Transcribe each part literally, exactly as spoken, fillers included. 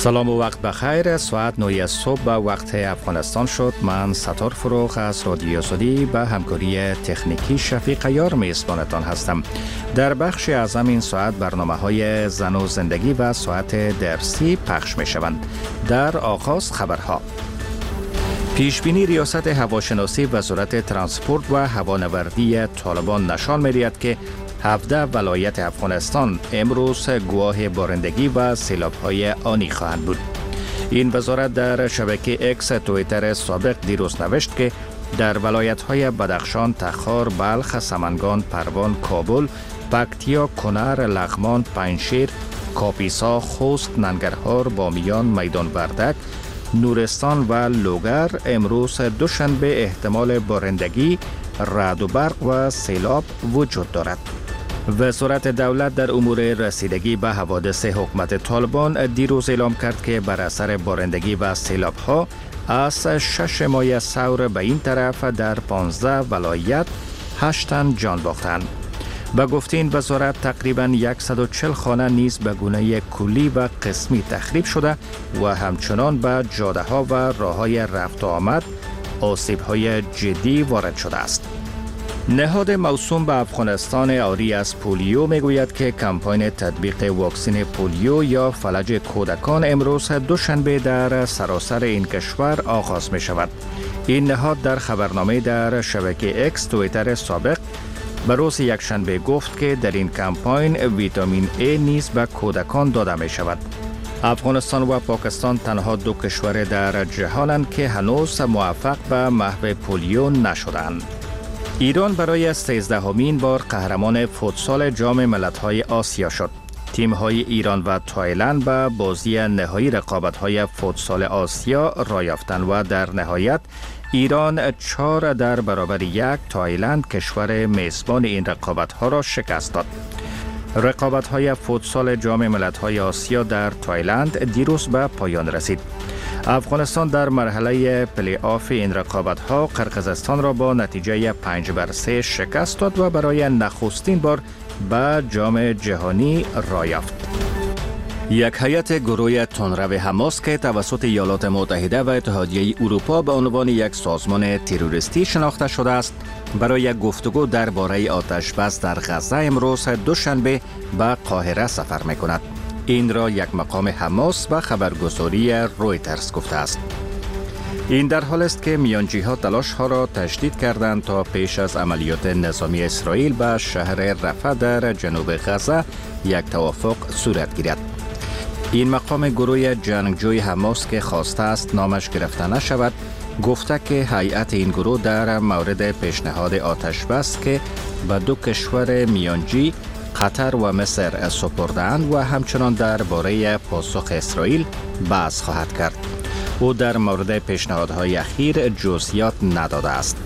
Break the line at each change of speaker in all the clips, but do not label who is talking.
سلام و وقت بخیر. ساعت نه صبح به وقت افغانستان شد. من ستار فروغ از رادیو آزادی به همکاری تکنیکی شفیق عیار میزبانتان هستم. در بخش از این ساعت برنامه های زن و زندگی و ساعت درسی پخش می شوند. در آغاز خبرها. پیشبینی ریاست هواشناسی وزارت ترانسپورت و هوانوردی طالبان نشان می‌دهد که هفده ولایت افغانستان امروز گواه بارندگی و سیلاب‌های آنی خواهند بود. این وزارت در شبکه اکس توییتر سابق دیروز نوشت که در ولایت‌های بدخشان، تخار، بلخ، سمنگان، پروان، کابل، پکتیا، کنر، لغمان، پنجشیر، کاپیسا، خوست، ننگرهار، بامیان، میدان وردک، نورستان و لوگر امروز دوشنبه احتمال بارندگی، رعد و برق و سیلاب وجود دارد. وزارت دولت در امور رسیدگی به حوادث حکومت طالبان دیروز اعلام کرد که بر اثر بارندگی و سیلاب ها از شش ماه ثور به این طرف در پانزده ولایت هشت تن جان باختند. با گفته این وزارت تقریباً صد و چهل خانه نیز به گونه کلی و قسمی تخریب شده و همچنان به جاده ها و راه های رفت و آمد آسیب های جدی وارد شده است. نهاد موسوم به افغانستان عاری از پولیو میگوید که کمپاین تطبیق واکسن پولیو یا فلج کودکان امروز دوشنبه در سراسر این کشور آغاز می شود. این نهاد در خبرنامه در شبکه اکس توییتر سابق به روز یکشنبه گفت که در این کمپاین ویتامین ای نیز به کودکان داده می شود. افغانستان و پاکستان تنها دو کشور در جهانند که هنوز موفق به محو پولیو نشدند. ایران برای سیزدهمین بار قهرمان فوتسال جام ملت‌های آسیا شد. تیم‌های ایران و تایلند به بازی نهایی رقابت‌های فوتسال آسیا راه یافتند و در نهایت ایران چهار در برابر یک تایلند کشور میزبان این رقابت‌ها را شکست داد. رقابت‌های فوتسال جام ملت‌های آسیا در تایلند دیروز به پایان رسید. افغانستان در مرحله پلی آف این رقابت‌ها قرقیزستان را با نتیجه پنج بر سه شکست داد و برای نخستین بار به جام جهانی راه یافت. یک هیئت گروه تندرو حماس که توسط ایالات متحده و اتحادیه اروپا به عنوان یک سازمان تروریستی شناخته شده است، برای گفتگو درباره آتش بس در غزه امروز دوشنبه به قاهره سفر می‌کند. این را یک مقام حماس و خبرگزاری رویترز گفته است. این در حال است که میانجی‌ها تلاش‌ها را تشدید کردند تا پیش از عملیات نظامی اسرائیل به شهر رفح در جنوب غزه یک توافق صورت گیرد. این مقام گروه جنگجوی حماس که خواسته است نامش گرفته نشود، گفته که هیئت این گروه در مورد پیشنهاد آتش بس که به دو کشور میانجی قطر و مصر سپردند و همچنان درباره پاسخ اسرائیل بحث خواهد کرد. او در مورد پیشنهادهای اخیر جزئیات نداده است.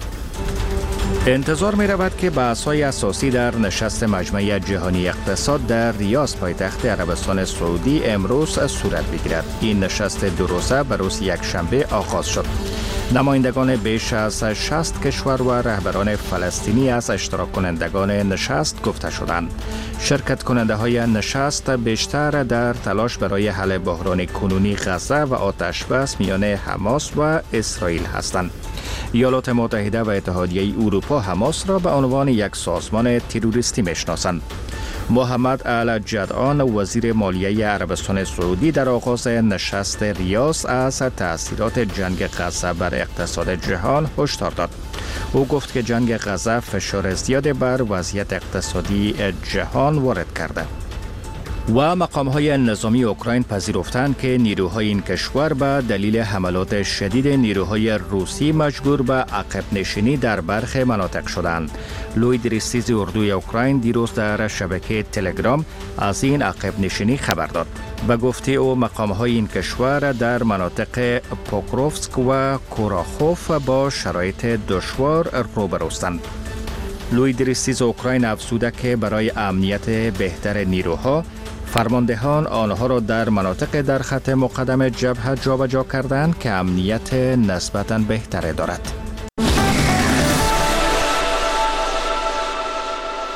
انتظار می رود که بحث‌های اساسی در نشست مجمع جهانی اقتصاد در ریاض پایتخت عربستان سعودی امروز صورت بگیرد. این نشست دو روزه به روز یکشنبه آغاز شد. نمایندگان بیش از شصت کشور و رهبران فلسطینی از اشتراک کنندگان نشست گفته شدند. شرکت کننده های نشست بیشتر در تلاش برای حل بحران کنونی غزه و آتش بس میان حماس و اسرائیل هستند. ایالات متحده و اتحادیه اروپا حماس را به عنوان یک سازمان تروریستی میشناسند. محمد الجدعان وزیر مالیه عربستان سعودی در آغاز نشست ریاض از تأثیرات جنگ غزه بر اقتصاد جهان هشدار داد. او گفت که جنگ غزه فشار زیاد بر وضعیت اقتصادی جهان وارد کرده. و مقام‌های نظامی اوکراین پذیرفتند که نیروهای این کشور به دلیل حملات شدید نیروهای روسی مجبور به عقب نشینی در برخی مناطق شدند. لوید ریستیز اردوی اوکراین دیروز در شبکه تلگرام از این عقب نشینی خبر داد. به گفته او مقام‌های این کشور در مناطق پوکروفسک و کوراخوف با شرایط دشوار روبروستند. لوید ریستیز اوکراین افزوده که برای امنیت بهتر نیروها فرماندهان آنها را در مناطق در خط مقدم جبهه جابجا کردند که امنیت نسبتاً بهتری دارد.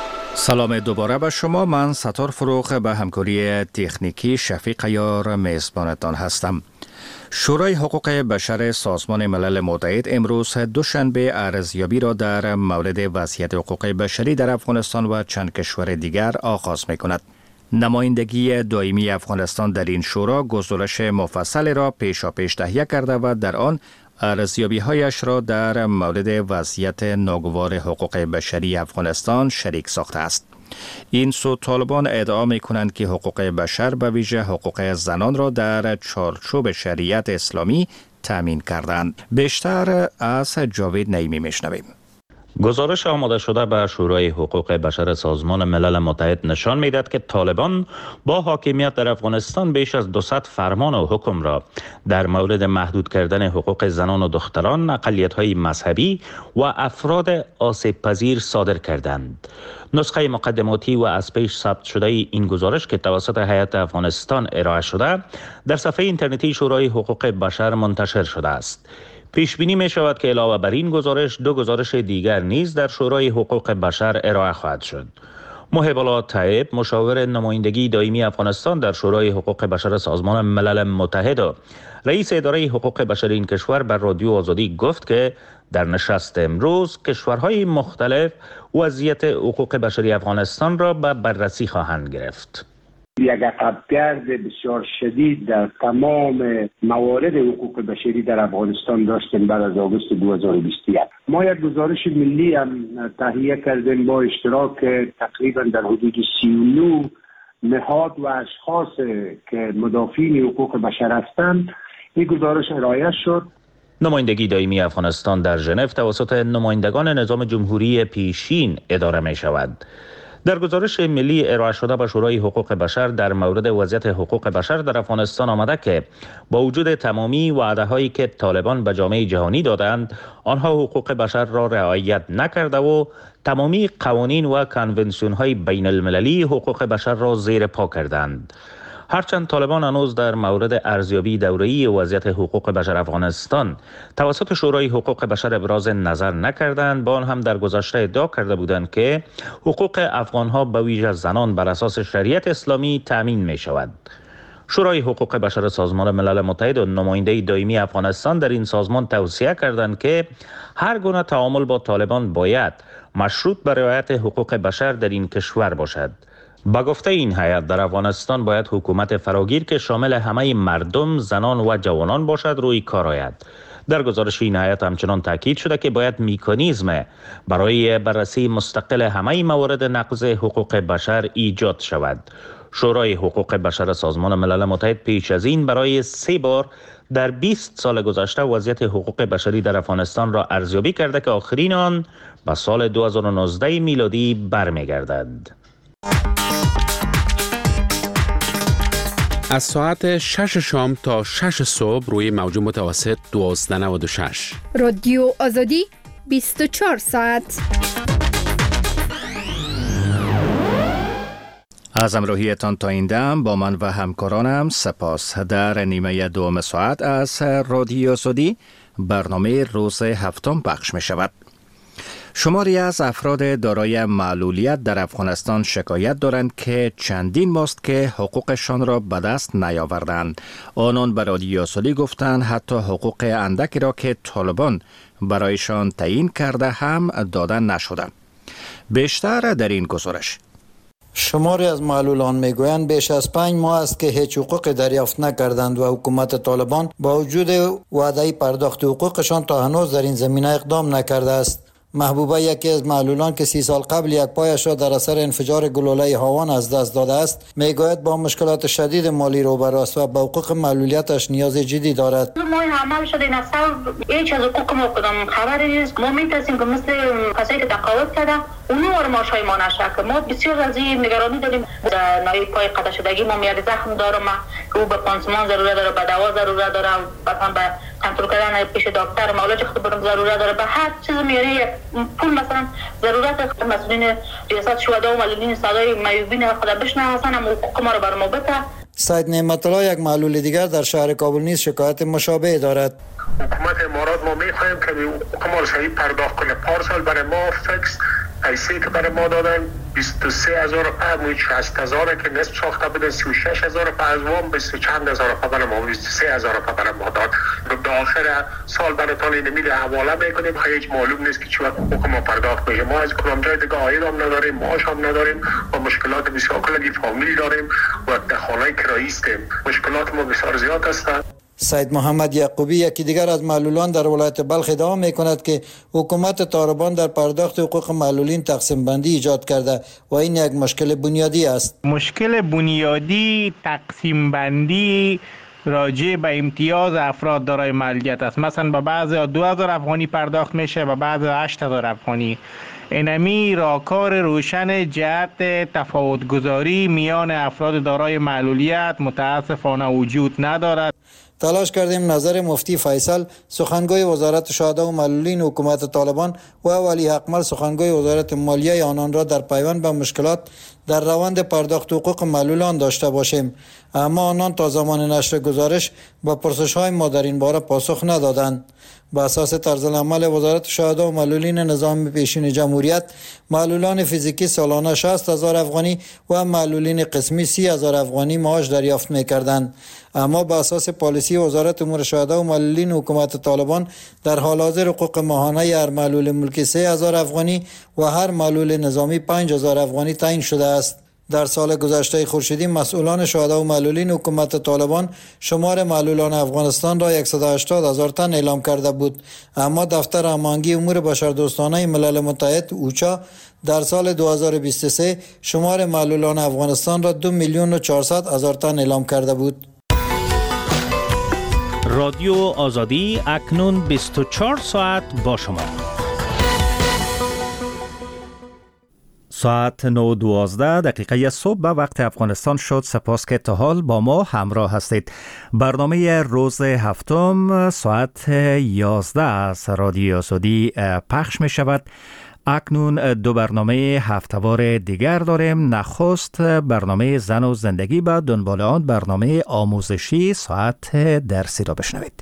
سلام دوباره به شما. من ستار فروغ به همکاری تکنیکی شفیق عیار میزبانتان هستم. شورای حقوق بشر سازمان ملل متحد امروز دوشنبه ارزیابی را در مورد وضعیت حقوق بشری در افغانستان و چند کشور دیگر آغاز می کند. نمایندگی دائمی افغانستان در این شورا گزارش مفصل را پیشاپیش تهیه کرده و در آن ارزیابی هایش را در مورد وضعیت ناگوار حقوق بشری افغانستان شریک ساخته است. این سو طالبان ادعا می کنند که حقوق بشر به ویژه حقوق زنان را در چارچوب شریعت اسلامی تامین کردند. بیشتر از جاوید نعیمی میشنویم.
گزارش آماده شده به شورای حقوق بشر سازمان ملل متحد نشان می‌دهد که طالبان با حاکمیت در افغانستان بیش از دویست فرمان و حکم را در مورد محدود کردن حقوق زنان و دختران، اقلیت‌های مذهبی و افراد آسیب پذیر صادر کردند. نسخه مقدماتی و از پیش ثبت شده این گزارش که توسط هیئت افغانستان ارائه شده در صفحه اینترنتی شورای حقوق بشر منتشر شده است. پیش بینی می شود که علاوه بر این گزارش دو گزارش دیگر نیز در شورای حقوق بشر ارائه خواهد شد. محب الله طیب، مشاور نمایندگی دائمی افغانستان در شورای حقوق بشر سازمان ملل متحد و رئیس اداره حقوق بشر این کشور بر رادیو آزادی گفت که در نشست امروز کشورهای مختلف وضعیت حقوق بشری افغانستان را به بررسی خواهند گرفت.
یک عقبگرد بسیار شدید در تمام موارد حقوق بشری در افغانستان داشتیم بعد از آگوست دو هزار و بیست و یک. ما یک گزارش ملی هم تهیه کردیم با اشتراک تقریبا در حدود سی و نه نهاد و اشخاص که مدافعین حقوق بشر هستند. این گزارش ارائه شد.
نمایندگی دائمی افغانستان در ژنو توسط نمایندگان نظام جمهوری پیشین اداره می شود. در گزارش ملی ارائه شده به شورای حقوق بشر در مورد وضعیت حقوق بشر در افغانستان آمده که با وجود تمامی وعده‌هایی که طالبان به جامعه جهانی دادند، آنها حقوق بشر را رعایت نکرده و تمامی قوانین و کنونسیون‌های بین المللی حقوق بشر را زیر پا کردند. هرچند طالبان هنوز در مورد ارزیابی دوره‌ای وضعیت حقوق بشر افغانستان توسط شورای حقوق بشر ابراز نظر نکردند، با آن هم در گذشته ادعا کرده بودند که حقوق افغان‌ها به ویژه زنان بر اساس شریعت اسلامی تأمین می شود. شورای حقوق بشر سازمان ملل متحد و نماینده دائمی افغانستان در این سازمان توصیه کردند که هر گونه تعامل با طالبان باید مشروط به رعایت حقوق بشر در این کشور باشد. با گفته این هیئت در افغانستان باید حکومت فراگیر که شامل همه مردم، زنان و جوانان باشد روی کار آید. در گزارش این هیئت همچنان تاکید شده که باید مکانیزم برای بررسی مستقل همه موارد نقض حقوق بشر ایجاد شود. شورای حقوق بشر سازمان ملل متحد پیش از این برای سه بار در بیست سال گذشته وضعیت حقوق بشری در افغانستان را ارزیابی کرده که آخرین آن به سال دو هزار و نوزده میلادی برمیگردد.
از ساعت شش شام تا شش صبح روی موج متوسط دوازده و نود و شش.
رادیو آزادی بیست و چهار ساعت.
از همراهیتان تا این دم با من و همکارانم سپاس. در نیمه دوم ساعت از رادیو آزادی برنامه روز هفتم پخش می شود. شماری از افراد دارای معلولیت در افغانستان شکایت دارند که چندین ماست که حقوقشان را به دست نیاوردند. آنان به رادیو آزادی گفتند حتی حقوق اندکی را که طالبان برایشان تعیین کرده هم داده نشده. بیشتر در این گزارش.
شماری از معلولان میگویند بیش از پنج ماه است که هیچ حقوق دریافت نکردند و حکومت طالبان با وجود وعده پرداخت حقوقشان تا هنوز در این زمینه اقدام نکرده است. محبوبه یکی از معلولان که سی سال قبل یک پایش را در اثر انفجار گلوله هاوان از دست داده است میگوید با مشکلات شدید مالی روبرو است و به حقوق معلولیتش نیاز جدی دارد.
ما عمل شده این اصلا هیچ از حقوق ما کدام خبری نیست. ما میترسیم که مثل کسایی که تقاعد کرده اونو وار ماشای ما نشه که ما بسیار از این نگرانی داریم. نایب پای قطع شدگی ما میاد زخم داره، ما که او به پانسمان ضرورت داره، به دوا ضرورت داره، مثلا به کنترل کردن پیش دکتر معالجه خود برم ضرورت داره، به هر چیز میاره پول مثلا ضرورت. مسئولین ریاست شهدا و معلولین صدای میوبین خدا بشناسن هم حقوق ما رو بر ما بده.
سید نعمت الله یک معلول دیگر در شهر کابل نیز شکایت مشابه دارد.
حکومت امارات ما میخواهیم که حقوق ما رو صحیح پرداخت کنه. پارسال برای ما فکس پیسه که برای ما دادن بیست و سه هزار روپیه، شصت هزار که نصف ساخته بودن، سی و شش هزار روپیه از وام، بیست و چند هزار روپیه برای ما، بیست و سه هزار روپیه برای ما داد. به آخر سال براتون این میل حواله میکنیم، هیچ معلوم نیست که چی وقت حقوق ما پرداخت میشه. ما از کدام جای دیگه عاید هم نداریم، معاش هم نداریم و مشکلات بسیار کلگی فامیل داریم و در خانه کرایی هستیم. مشکلات ما بسیار زیاد است.
سید محمد یعقوبی یکی دیگر از معلولان در ولایت بلخ ادعا میکند که حکومت طالبان در پرداخت حقوق معلولین تقسیم بندی ایجاد کرده و این یک مشکل بنیادی است.
مشکل بنیادی تقسیم بندی راجع به امتیاز افراد دارای معلولیت است. مثلا به بعضی دو هزار افغانی پرداخت میشه، به بعضی هشت هزار افغانی. اینمی راهکار روشن جهت تفاوت‌گذاری میان افراد دارای معلولیت متاسفانه وجود ندارد.
تلاش کردیم نظر مفتی فیصل سخنگوی وزارت شهدا و معلولین حکومت طالبان و ولی اکمل سخنگوی وزارت مالیه آنان را در پیوند به مشکلات در روند پرداخت حقوق معلولان داشته باشیم، اما آنان تا زمان نشر گزارش با پرسش‌های ما در این باره پاسخ ندادند. با اساس طرزالعمل وزارت شهدا و معلولین نظام پیشین جمهوریت، معلولان فیزیکی سالانه شصت هزار افغانی و معلولین قسمی سی هزار افغانی معاش دریافت می‌کردند. اما با اساس پالیسی وزارت امور شهدا و معلولین حکومت طالبان در حال حاضر حقوق ماهانه هر معلول ملکی سه هزار افغانی و هر معلول نظامی پنج هزار افغانی تعیین شده است. در سال گذشته خورشیدی مسئولان شهدا و معلولین حکومت طالبان شمار معلولان افغانستان را صد و هشتاد هزار تن اعلام کرده بود، اما دفتر هماهنگی امور بشردوستانه ملل متحد اوچا در سال دو هزار و بیست و سه شمار معلولان افغانستان را دو میلیون و چهارصد هزار تن اعلام کرده بود.
رادیو آزادی اکنون بیست و چهار ساعت با شما. ساعت نه دوازده دقیقه صبح به وقت افغانستان شد. سپاس که تا حال با ما همراه هستید. برنامه روز هفتم ساعت یازده از رادیو آزادی پخش می شود. اکنون دو برنامه هفته‌وار دیگر داریم. نخست برنامه زن و زندگی، بعد دنبال آن برنامه آموزشی ساعت درسی را بشنوید.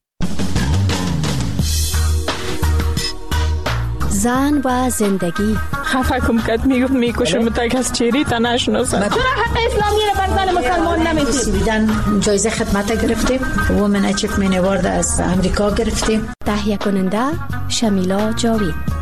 زن و زندگی.
خفه کم کت میگفت میکشم تا کس چیری تا نشناسم.
چرا حق اسلامی را بر زن مسلمان نمیدید؟
سویدن جایزه خدمت گرفتیم، وومن اچیومنت اوارد از امریکا گرفتیم.
تهیه کننده شمیلا جاوید.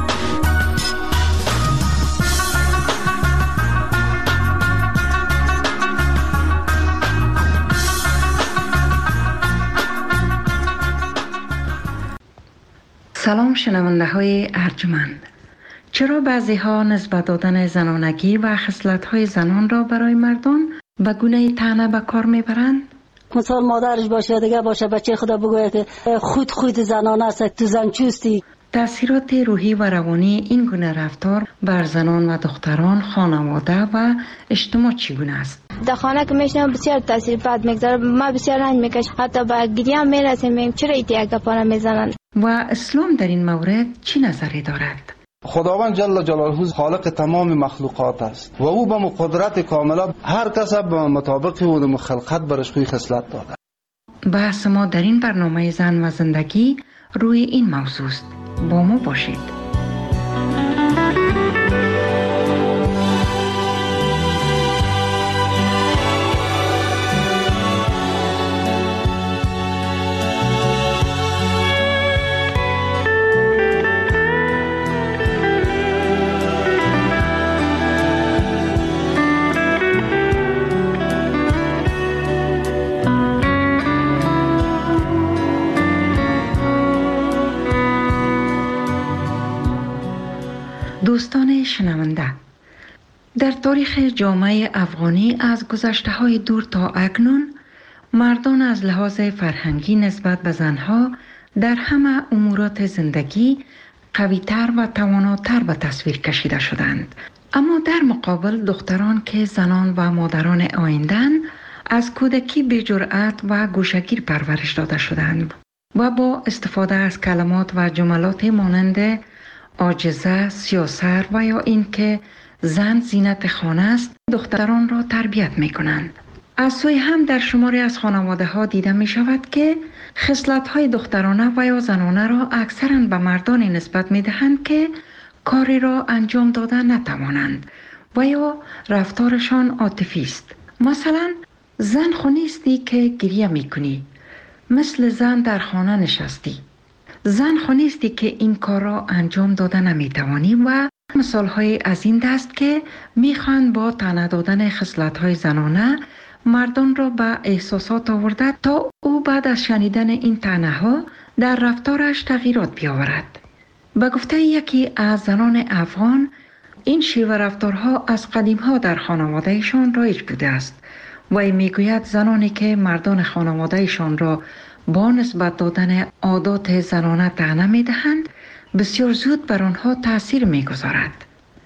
سلام شنونده های ارجمند. چرا بعضی ها نسبت دادن زنانگی و خصلت های زنان را برای مردان به گونه طعنه به کار میبرند؟
مثال مادرش باشه، دیگه باشه، بچه خدا بگوید که خود خود زنان است، تو زن چوستی.
تأثیرات روحی و روانی این گونه رفتار بر زنان و دختران، خانواده و اجتماع چگونه است؟
در خانه که میشنم بسیار تاثیر بد میگذاره، ما بسیار رنج میکشم، حتی به گریه هم میرسیم. چرا ایتی یک گپا میزنند؟
و اسلام در این مورد چی نظری دارد؟
خداوند جل جلاله خالق تمام مخلوقات است و او به قدرت کامله هر کس به مطابق او خلقت برش خوی خصلت داده.
بحث ما در این برنامه زن و زندگی روی این موضوع است. با ما باشید. دوستان شنونده، در تاریخ جامعه افغانی از گذشته‌های دور تا اکنون مردان از لحاظ فرهنگی نسبت به زنها در همه امورات زندگی قوی‌تر و تواناتر به تصویر کشیده شدند، اما در مقابل دختران که زنان و مادران آینده‌اند از کودکی به جرأت و گوشه‌گیر پرورش داده شدند و با استفاده از کلمات و جملات مانند عاجزه، سیاسر و یا اینکه زن زینت خانه است دختران را تربیت می کنند. از سوی هم در شماری از خانواده ها دیده می شود که خصلت های دخترانه و یا زنانه را اکثرا به مردانی نسبت می دهند که کاری را انجام دادن نتوانند و یا رفتارشان عاطفی است. مثلا زن خو نیستی که گریه میکنی، مثل زن در خانه نشستی. زن خو نیستی که این کار را انجام داده نمیتوانی و مثال های از این دست که میخوان با طعنه دادن خصلت های زنانه مردان را به احساسات آورده تا او بعد از شنیدن این طعنه ها در رفتارش تغییرات بیاورد. به گفته یکی از زنان افغان، این شیوه رفتارها از قدیم ها در خانوادهشان رایج بوده است و میگوید زنانی که مردان خانوادهشان را با نسبت دادن عادات زنانه طعنه میدهند بسیار زود بر آنها تاثیر میگذارد.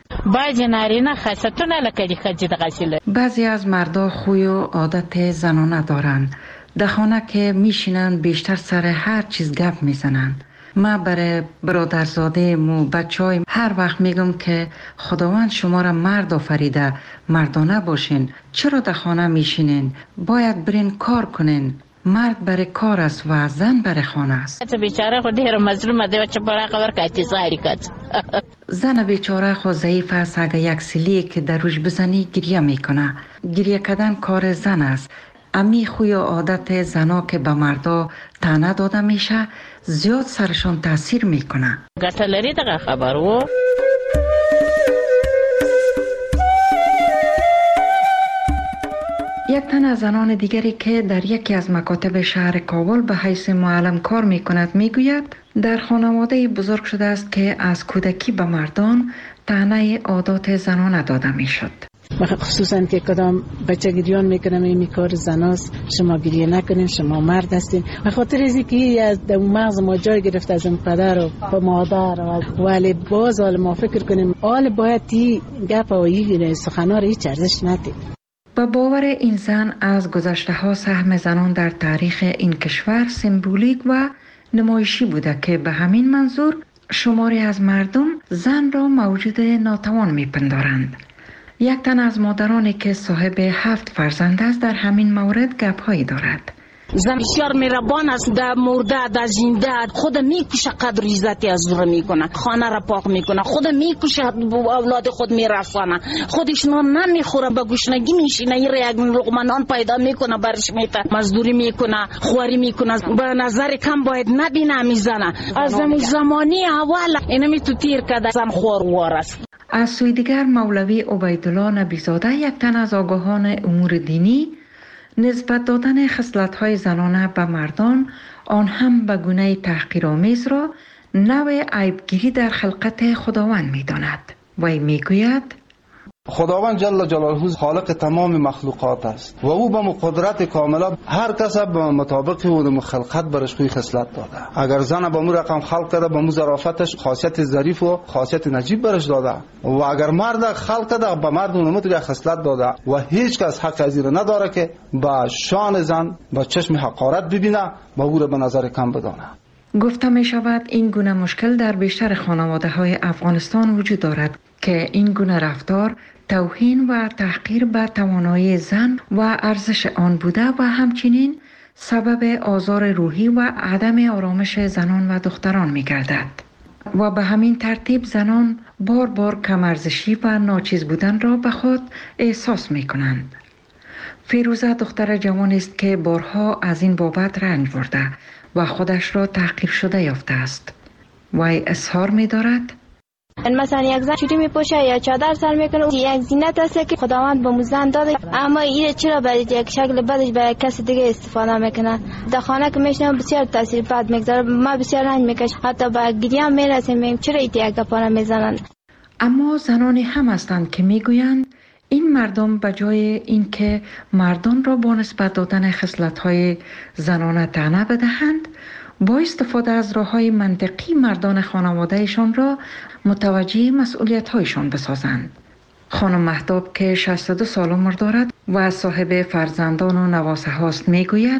بعضی از مردا خوی و عادت زنانه دارند. در خانه که میشینند بیشتر سر هر چیز گپ میزنند. ما برای برادرزاده مو بچهای هر وقت میگم که خداوند شما را مرد آفریده، مردانه باشین. چرا در خانه میشینین؟ باید برین کار کنین. مرد برای کار است و زن برای خانه است.
بیچاره خود هر مظلوم ده و چه برای خبر کاتی زاری کد.
زن بیچاره خود ضعیف است. اگه یک سیلی که در روش بزنی گریه میکنه. گریه کردن کار زن است. امی خوی و عادت زنا که به مردا طعنه داده میشه زیاد سرشان تاثیر میکنه.
گتلری دقیقه خبرو.
یک تن از زنان دیگری که در یکی از مکاتب شهر کابل به حیث معلم کار میکند میگوید در خانواده بزرگ شده است که از کودکی به مردان طعنه عادات زنانه داده میشد.
خصوصا که کدام بچه گریان میکنم این کار زناست، شما گریه نکنین، شما مرد هستین. به خاطر از اینکه از مغز ما جای گرفت از اون پدر و مادر و ولی باز حال ما فکر کنیم حال باید تی گپ و این سخنا رو هیچ ارزش ندید.
با باور این زن از گذشته ها سهم زنان در تاریخ این کشور سمبولیک و نمایشی بوده که به همین منظور شماری از مردم زن را موجود ناتوان میپندارند. یک تن از مادرانی که صاحب هفت فرزند است در همین مورد گپ‌هایی دارد.
زن بسیار مهربان است، در مرده در زنده خود میکشه، قدر عزتی از رو میکنه، خانه را پاک میکنه، خود میکشه، اولاد خود میرسانه، خودش نان نمیخوره، به گشنگی میشینه، این یک لقمه نان پیدا میکنه برش میته، مزدوری میکنه، خواری میکنه. به نظر کم باید نبینه میزنه. از زمانی اول اینمی تو تیر کده زن خوار است.
از سوی دیگر مولوی عبیدالله نبیزاده یک تن از آگاهان امور دینی نسبت دادن خصلت‌های زنانه به مردان آن هم به گونه تحقیرآمیز را نوع عیبگیری در خلقت خداوند می‌داند و میگوید
خداوند جل جلاله خالق تمام مخلوقات است و او به قدرت کامله هر کس به مطابق اون خلقت برش خوی خصلت داده. اگر زن به مو رقم خلق کرده به مو ظرافتش خاصیت ظریف و خاصیت نجیب برش داده و اگر مرد خلق کرده به مرد اون متری خصلت داده و هیچ کس حق از این نداره که با شان زن با چشم حقارت ببینه و او را به نظر کم بدانه.
گفته می شود این گونه مشکل در بیشتر خانواده های افغانستان وجود دارد که این گونه رفتار توهین و تحقیر به توانایی زن و ارزش آن بوده و همچنین سبب آزار روحی و عدم آرامش زنان و دختران می گردد و به همین ترتیب زنان بار بار کم ارزشی و ناچیز بودن را به خود احساس می کنند. فیروزه دختر جوانی است که بارها از این بابت رنج برده و خودش را تحقیر شده یافته است. وی اظهار می دارد
مثلا یک زن چوری میپوشه یا چادر سر میکنه، یک زینت است که خداوند به زن داده، اما این چرا به یک شکل بدش به کسی دیگه استفاده میکنه. در خانه که میشنم بسیار تاثیر بد میگذاره، ما بسیار رنج میکشم، حتی به گریه هم میرسیم چرا ایتی یک گپا میزنن.
اما زنانی هم هستند که میگویند این مردم به جای اینکه مردان را با نسبت دادن خصلت‌های زنانه طعنه بدهند، با استفاده از راه‌های منطقی مردان خانواده‌شان را متوجه مسئولیت‌هایشان بسازند. خانم مهتاب که شصت و دو سال عمر دارد و صاحب فرزندان و نواسه هاست میگوید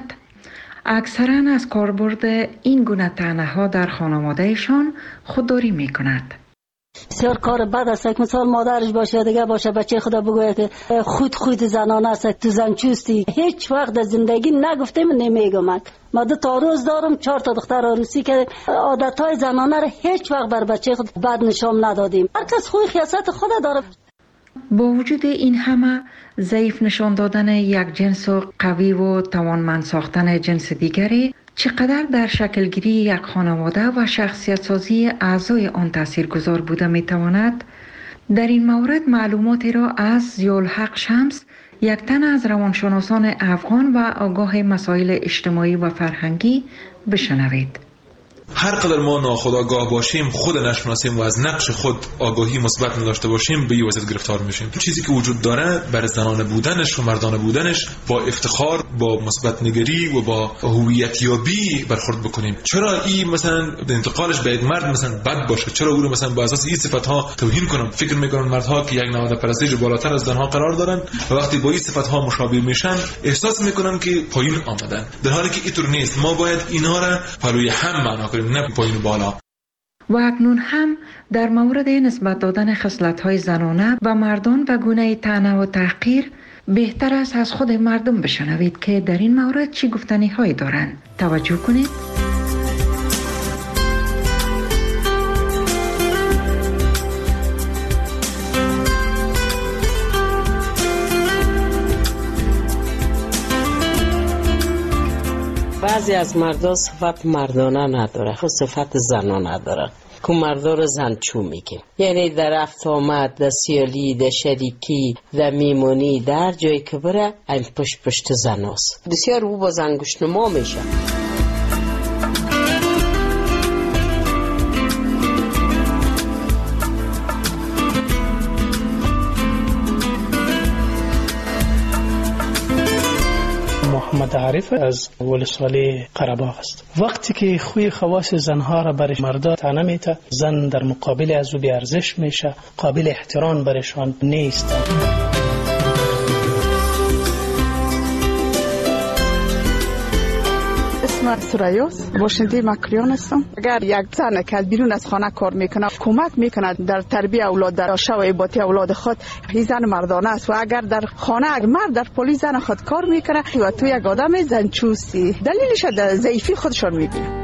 اکثراً از کاربرد این گونه طعنه‌ها در خانواده‌شان خودداری می‌کند.
بسیار کار بد است که مثلا مادرش باشه دیگه باشه بچه خدا بگویه که خود خود زنانه است تو زنچوستی. هیچ وقت در زندگی نگفتم نمیگم. من ما دو تا روز دارم چهار تا دختر عروسی که عادتهای زنانه رو هیچ وقت بر بچه خود بد نشان ندادیم. هر کس خوی خیاست خود داره.
با وجود این همه ضعیف نشان دادن یک جنس و قوی و توانمند ساختن جنس دیگری چقدر در شکلگیری یک خانواده و شخصیت سازی اعضای آن تاثیرگذار بوده میتواند، در این مورد معلوماتی را از ضیاءالحق شمس، یک تن از روانشناسان افغان و آگاه مسائل اجتماعی و فرهنگی بشنوید.
هر قدر ما ناخودآگاه باشیم، خود نشناسیم و از نقش خود آگاهی مثبت نداشته باشیم، به این وضعیت گرفتار میشیم. چیزی که وجود داره بر زنانه بودنش و مردانه بودنش با افتخار، با مثبت نگری و با هویت یابی برخورد بکنیم. چرا این مثلا انتقالش به یک مرد مثلا بد باشه؟ چرا او رو مثلا با اساس این صفات ها توهین کنم؟ فکر میکنن مردها که یک نهاد پرستش بالاتر از زنها قرار دارن و وقتی با این صفات ها مشابه میشن احساس میکنن که پایین آمدن، در حالی که اینطور نیست. ما باید اینها را پلوی هم معنا کنیم، نه پایین بالا.
و اکنون هم در مورد نسبت دادن خصلت‌های زنانه و مردان و گونه طعنه و تحقیر بهتر است از خود مردم بشنوید که در این مورد چی گفتنی هایی دارند. توجه کنید.
بعضی از مردا صفت مردانه نداره، خود صفت زنانه نداره که مردا رو زنچو میگه. یعنی در رفت آمد، در سیالی، در شریکی، در میمونی، در جایی که بره این پشت پشت زناست. بسیار او با زنگوش نما میشه.
محمد عارف از ولسوالی قره‌باغ است. وقتی که خوی خواص زنها را برش مردا طعنه میته، زن در مقابل از او بی ارزش میشه، قابل احترام برشان نیست.
اسمم سرایاست، باشنده مکریان هستم. اگر یک زن که بیرون از خانه کار میکنه کمک میکنه در تربیت اولاد، در شو ایباتی اولاد خود، این زن مردانه است. و اگر در خانه اگر مرد در پلیس زن خود کار میکنه و تو یک آدم زنچوسی، دلیلش در ضعیفی خودشان میبینه.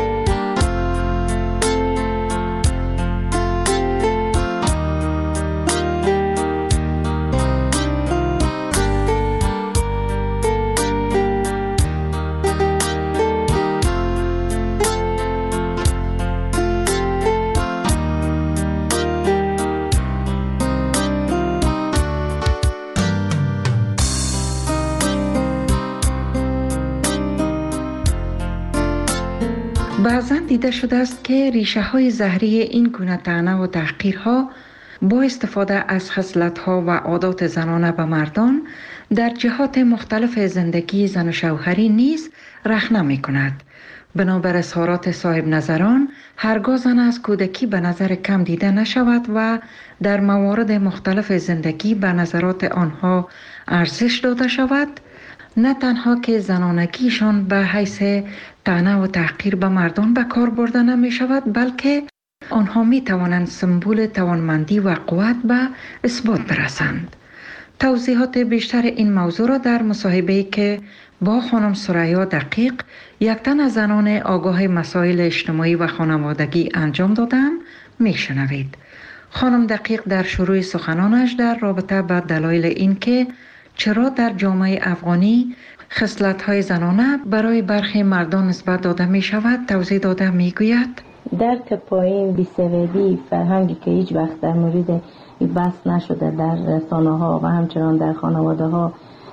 بعضا دیده شده است که ریشه های زهری این گونه طعنه و تحقیرها با استفاده از خصلت‌ها و عادات زنانه به مردان در جهات مختلف زندگی زن و شوهری نیز رخنه می کند. بنابر اظهارات صاحب نظران، هرگاه زن از کودکی به نظر کم دیده نشود و در موارد مختلف زندگی به نظرات آنها ارزش داده شود، نه تنها که زنانگیشان به حیث طعنه و تحقیر به مردان به کار برده نمی شود، بلکه آنها می توانند سمبول توانمندی و قوت به اثبات برسند. توضیحات بیشتر این موضوع را در مصاحبه‌ای که با خانم سریا دقیق، یک تن از زنان آگاه مسائل اجتماعی و خانوادگی انجام دادم می شنوید. خانم دقیق در شروع سخنانش در رابطه با دلایل این که چرا در جامعه افغانی خصلت‌های زنانه برای برخی مردان نسبت داده می شود توضیح داده می گوید.
درک پایین بی‌سوادی فرهنگی که هیچ وقت در مورد بحث نشده در رسانه ها و همچنان در خانواده ها،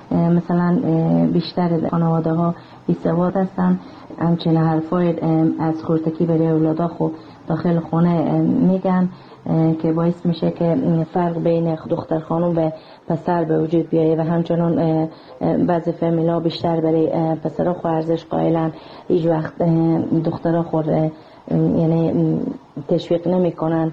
مثلا بیشتر خانواده ها بی‌سواد هستند، همچنین حرفای از خردکی برای اولادا خو داخل خانه میگن که باعث میشه که فرق بین دختر خانم و پسر به وجود بیایه و همچنان بعضی فامیلا بیشتر برای پسرها خو ارزش قائلن، هیچ وقت دخترها خود یعنی تشویق نمی کنن.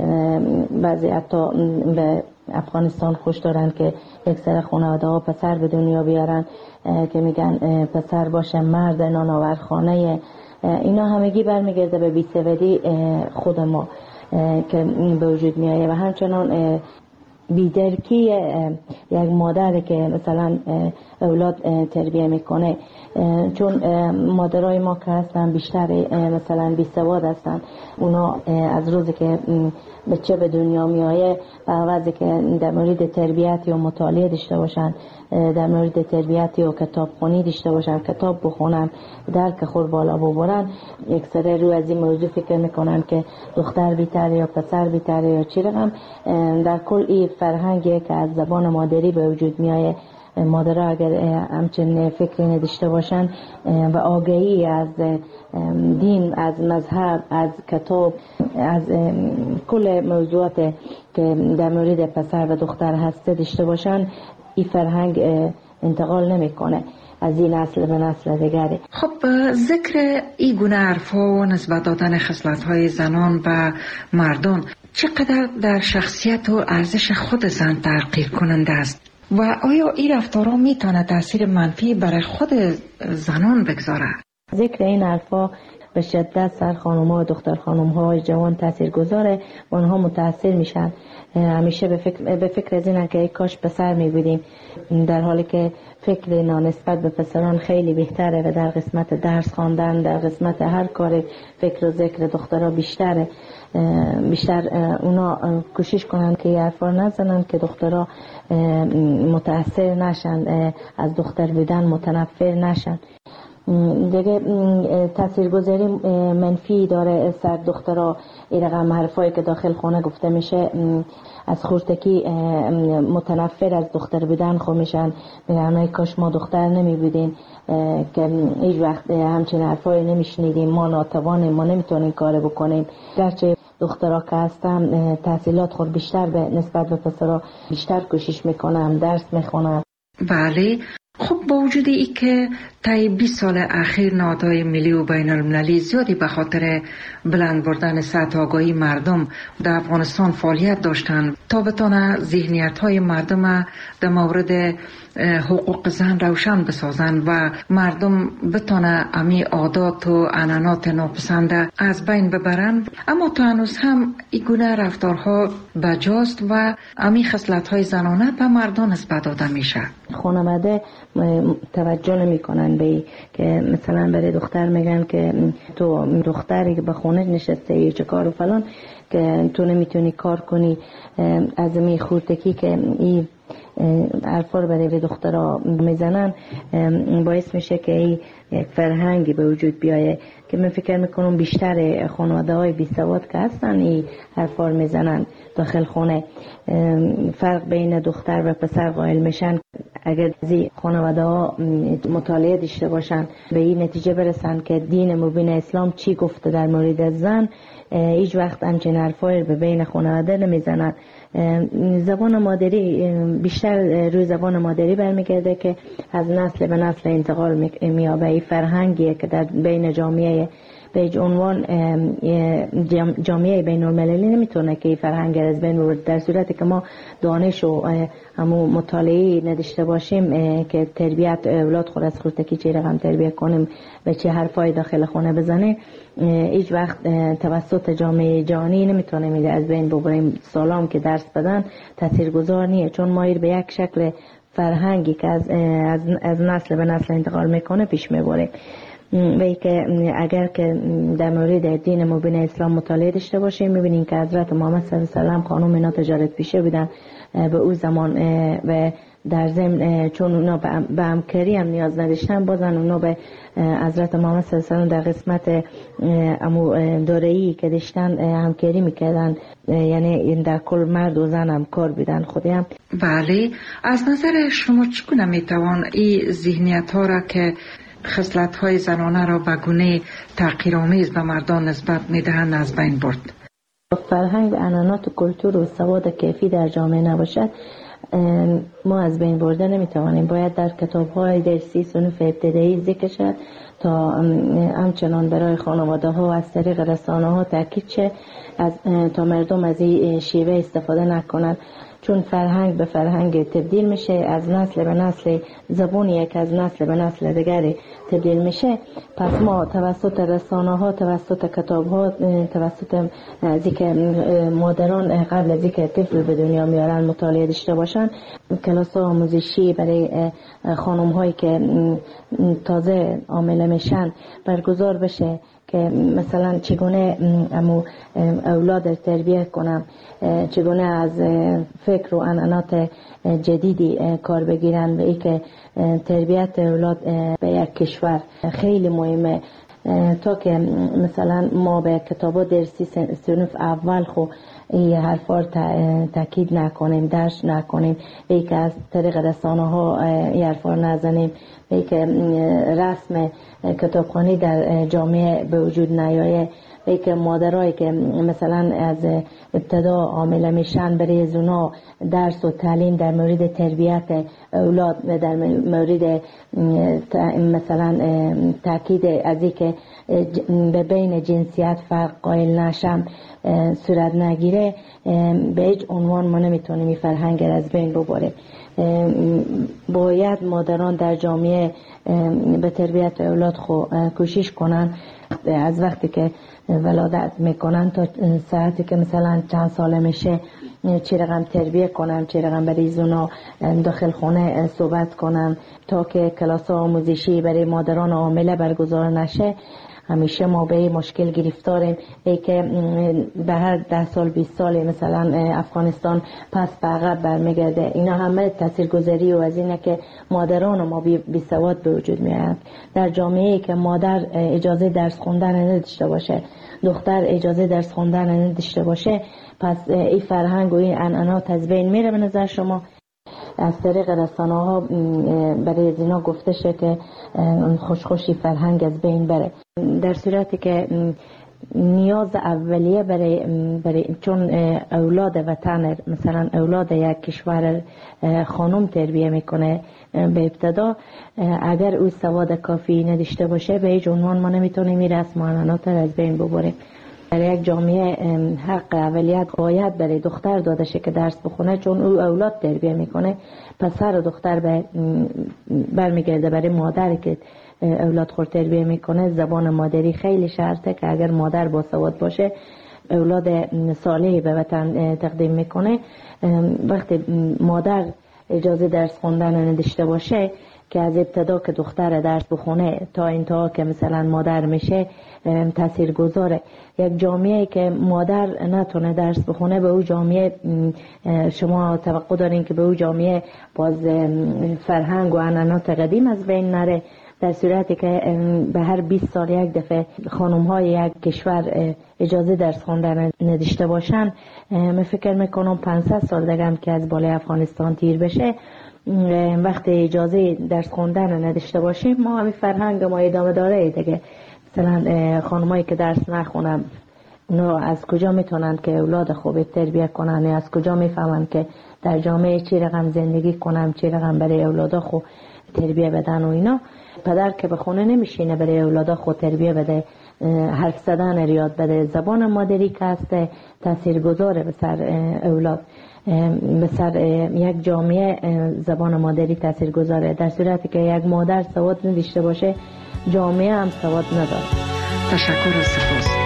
بعضی حتی به افغانستان خوش دارن که یک سر خانواده ها پسر به دنیا بیارن که میگن پسر باشه مرد نانآور خانه. اینا همگی برمیگرده به بی‌سوادی خود ما. که به وجود می آید و همچنان بیدرکی یک مادر که مثلا اولاد تربیه میکنه، چون مادرای ما که هستن بیشتر مثلا بیسواد هستن، اونا از روزی که بچه به دنیا میایه وقتی که در مورد تربیت یا مطالعه داشته باشن، در مورد تربیت یا کتاب خونی داشته باشن، کتاب بخونن، درک خود بالا ببرن، اکثر رو از این موضوع فکر میکنن که دختر بیتر یا پسر بیتر یا چی رقم. در کل این فرهنگی که از زبان مادری به وجود میایه، مادرها اگر همچنین فکری نداشته باشن و آگاهی از دین، از مذهب، از کتاب، از کل موضوعات که در مورد پسر و دختر هسته داشته باشن، این فرهنگ انتقال نمیکنه از این نسل به نسل دیگری.
خب ذکر این گونه حرفا و نسبت دادن خصلت‌های زنان و مردان چقدر در شخصیت و ارزش خود زن تغییر کننده است و آیا این رفتارها میتونه تاثیر منفی برای خود زنان بگذاره؟
ذکر این حرفا به شدت سر خانم‌ها و دختر خانم‌های جوان تاثیر گذاره و آنها متاثر میشن. همیشه به فکر به فکر از اینه که کاش پسر میبودیم، در حالی که فکر نانسبت به پسران خیلی بهتره و در قسمت درس خواندن، در قسمت هر کار فکر و ذکر دخترها بیشتره. بیشتر اونا کوشش کنن که حرفا نزنن که دخترها متاثر نشن، از دختر بودن متنفر نشن. دیگه تاثیرگذاری منفی داره سر دخترها این رقم حرفایی که داخل خانه گفته میشه، از خورتکی متنفر از دختر بودن خو میشن، میگن کاش ما دختر نمی بودیم که هیچ وقت همچین حرفایی نمیشنیدیم، ما ناتوانیم، ما نمیتونیم کار بکنیم. گرچه دخترها که هستن تحصیلات خود بیشتر به نسبت به پسرها بیشتر کوشش میکنن، درس میخونن.
بله. خب با وجود ای که طی بیست سال اخیر نهادهای ملی و بین المللی زیادی به خاطر بلند بردن سطح آگاهی مردم در افغانستان فعالیت داشتند تا بتونه ذهنیت های مردم در مورد حقوق زن روشن بسازند و مردم بتونه امی عادات و عنعنات ناپسنده از بین ببرند، اما تا هنوز هم این گونه رفتارها بجاست و امی خصلت های زنانه به مردان نسبت داده میشه.
خانواده توجه نمی کنن به که مثلا برای دختر میگن که تو دختری که به خونه نشسته یا چه کار و فلان که تو نمیتونی کار کنی. از می خورتکی که این حرفا رو برای دخترها میزنن باعث میشه که این یک فرهنگی به وجود بیایه که من فکر میکنم بیشتر خانواده های بی سواد که هستن این حرفا رو میزنن داخل خونه. فرق بین دختر و پسر قائل میشن. اگر زی خانواده ها مطالعه داشته باشن به این نتیجه برسن که دین مبین اسلام چی گفته در مورد زن، هیچ وقت همچین حرفایی به بین خانواده نمیزنن. زبان مادری بیشتر روی زبان مادری برمیگرده که از نسل به نسل انتقال مییابه. این فرهنگیه که در بین جامعه به عنوان جامعه بین المللی نمیتونه که این فرهنگ از بین ببره، در صورتی که ما دانش و همو مطالعه نداشته باشیم که تربیت اولاد خود از خودکی چه رقم تربیت کنیم و چه حرفای داخل خونه بزنه، هیچ وقت توسط جامعه جهانی نمیتونه میده از بین ببریم. سالام که درس بدن تاثیرگذار نیه، چون ما به یک شکل فرهنگی که از, از, از نسل به نسل انتقال میکنه پیش میبریم. و ای که اگر که در مورد دین مبین اسلام مطالعه داشته باشیم میبینیم که حضرت محمد صلی الله علیه و سلم خانم اینا تجارت پیشه بودن به اون زمان و در ضمن چون اونا به همکاری هم نیاز نداشتن، بازن اونا به حضرت محمد صلی الله علیه و سلم در قسمت امو دوره‌ای که داشتن همکاری میکردن، یعنی در کل مرد و زن هم کار بودن خودی هم.
بله، از نظر شما چگونه میتوان این ذهنیت ها را که خصلت های زنانه را به گونه تحقیرآمیز به مردان نسبت میدهند از بین برد؟
فرهنگ و عنعنات و کلتور و سواد کیفی در جامعه نباشد ما از بین برده نمیتوانیم. باید در کتاب های درسی صنوف ابتدایی ذکر شد تا همچنان برای خانواده ها و از طریق رسانه ها تاکید شه از تا مردم از این شیوه استفاده نکنند، چون فرهنگ به فرهنگ تبدیل میشه، از نسل به نسل زبون یک از نسل به نسل دیگری تبدیل میشه. پس ما توسط رسانه ها، توسط کتاب ها، توسط ازی که مادران قبل از اینکه طفل به دنیا میارن مطالعه داشته باشن، کلاس آموزشی برای خانم هایی که تازه حامله میشن برگزار بشه که مثلا چگونه امو اولاد تربیت کنم، چگونه از فکر و عنعنات جدیدی کار بگیرن. به ای که تربیت اولاد به یک کشور خیلی مهمه، تا که مثلا ما به کتابا درسی صنف اول خو این حرفا تاکید نکنیم، درش نکنیم، ای که از طریق رسانه ها این حرفا نزنیم، ای که رسم کتابخوانی در جامعه به وجود نیایه، ای که مادرایی که مثلا از ابتدا حامله میشن برای زونا درس و تعلیم در مورد تربیت اولاد و در مورد مثلا تاکید از این که به بین جنسیت فرق قائل نشم صورت نگیره، به هیچ عنوان ما نمیتونیم این فرهنگ از بین ببریم. باید مادران در جامعه به تربیت اولاد خو کوشش کنن، از وقتی که ولادت میکنن تا ساعتی که مثلا چند ساله میشه چه رقم تربیت کنن، چه رقم برای زونا داخل خونه صحبت کنن، تا که کلاس آموزشی برای مادران حامله برگزار نشه. همیشه ما به مشکل گرفتاریم، ای که به هر ده سال بیست سال مثلا افغانستان پس به عقب برمیگرده. اینا همه تاثیرگذاری و از اینه که مادران ما بی سواد به وجود میاد. در جامعه‌ای که مادر اجازه درس خوندن نداشته باشه، دختر اجازه درس خوندن نداشته باشه، پس این فرهنگ و این عنعنات از بین میره. به نظر شما از طریق رسانه ها برای زینا گفته شه که خوش خوشی فرهنگ از بین بره، در صورتی که نیاز اولیه برای, برای چون اولاد وطن، مثلا اولاد یک کشور خانم تربیه میکنه به ابتدا، اگر او سواد کافی نداشته باشه به هیچ عنوان ما نمیتونیم این رسم و عنعنات از بین ببریم. در یک جامعه حق اولیت باید برای دختر داده شه که درس بخونه، چون او اولاد تربیه میکنه. پسر و دختر برمیگرده برای مادر که اولاد خود تربیه میکنه. زبان مادری خیلی شرطه که اگر مادر با سواد باشه اولاد صالحی به وطن تقدیم میکنه. وقتی مادر اجازه درس خوندن نداشته باشه که از ابتدا که دختر درس بخونه تا انتها که مثلا مادر میشه تأثیر گذاره. یک جامعه که مادر نتونه درس بخونه به او جامعه شما توقع دارین که به او جامعه باز فرهنگ و عنعنات قدیم از بین نره. در صورتی که به هر بیست سال یک دفعه خانم های یک کشور اجازه درس خوندن نداشته باشن، من فکر میکنم پانصد سال دیگه هم که از بالای افغانستان تیر بشه، وقتی اجازه درس خوندن نداشته باشیم ما همین فرهنگ ما ادامه داره دیگه. مثلا خانمایی که درس نخونن اونا از کجا میتونن که اولاد خوب تربیت کنن، یا از کجا میفهمن که در جامعه چی رقم زندگی کنم، چی رقم برای اولادا خوب تربیت بدن و اینا. پدر که به خونه نمیشینه برای اولادا خود تربیت بده، حرف زدن ریاد بده، زبان مادری که هست تاثیرگذاره به سر اولاد، به سر یک جامعه زبان مادری تاثیرگذاره. در صورتی که یک مادر سواد نداشته باشه جامعه هم سواد نداره.
تشکر و سپاس.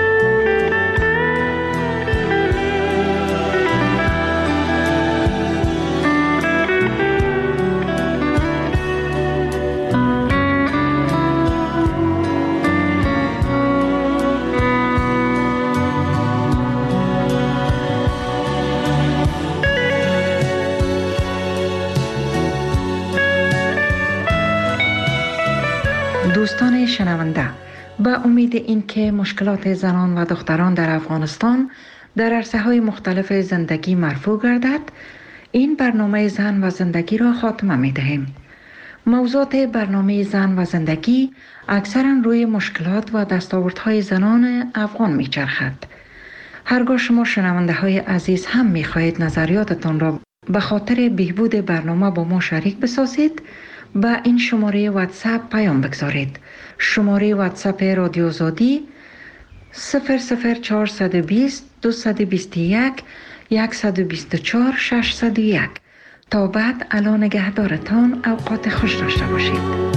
دوستان شنونده، به امید اینکه مشکلات زنان و دختران در افغانستان در عرصه‌های مختلف زندگی مرفوع گردد، این برنامه زن و زندگی را خاتمه می‌دهیم. موضوعات برنامه زن و زندگی اکثرا روی مشکلات و دستاوردهای زنان افغان می‌چرخد. هرگاه شما شنونده های عزیز هم می‌خواهید نظریاتتان را به خاطر بهبود برنامه با ما شریک بسازید، با این شماره واتساپ پیام بگذارید. شماره واتساپ رادیو آزادی صفر صفر چهارصد و بیست دویست و بیست و یک یک دو چهار شش صفر یک. تا بعد الان نگهدارتان، اوقات خوش داشته باشید.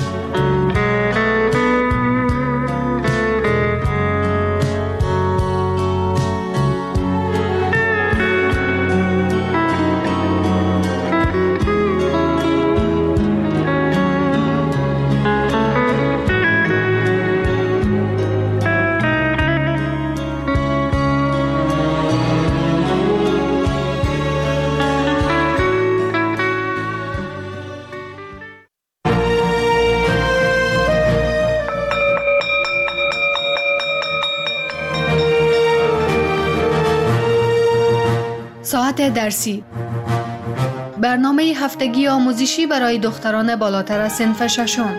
ساعت درسی، برنامه هفتگی آموزشی برای دختران بالاتر از صنف ششم.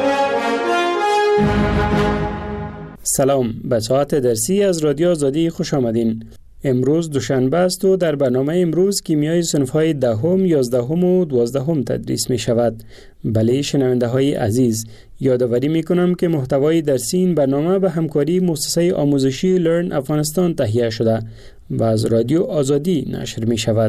سلام، به ساعت درسی از رادیو آزادی خوش آمدین. امروز دوشنبه است و در برنامه امروز کیمیای صنف‌های دهم، یازدهم و دوازدهم تدریس می شود. بله شنونده های عزیز، یادآوری می کنم که محتوای درسی این برنامه به همکاری مؤسسه آموزشی لرن افغانستان تهیه شده و از رادیو آزادی نشر می شود.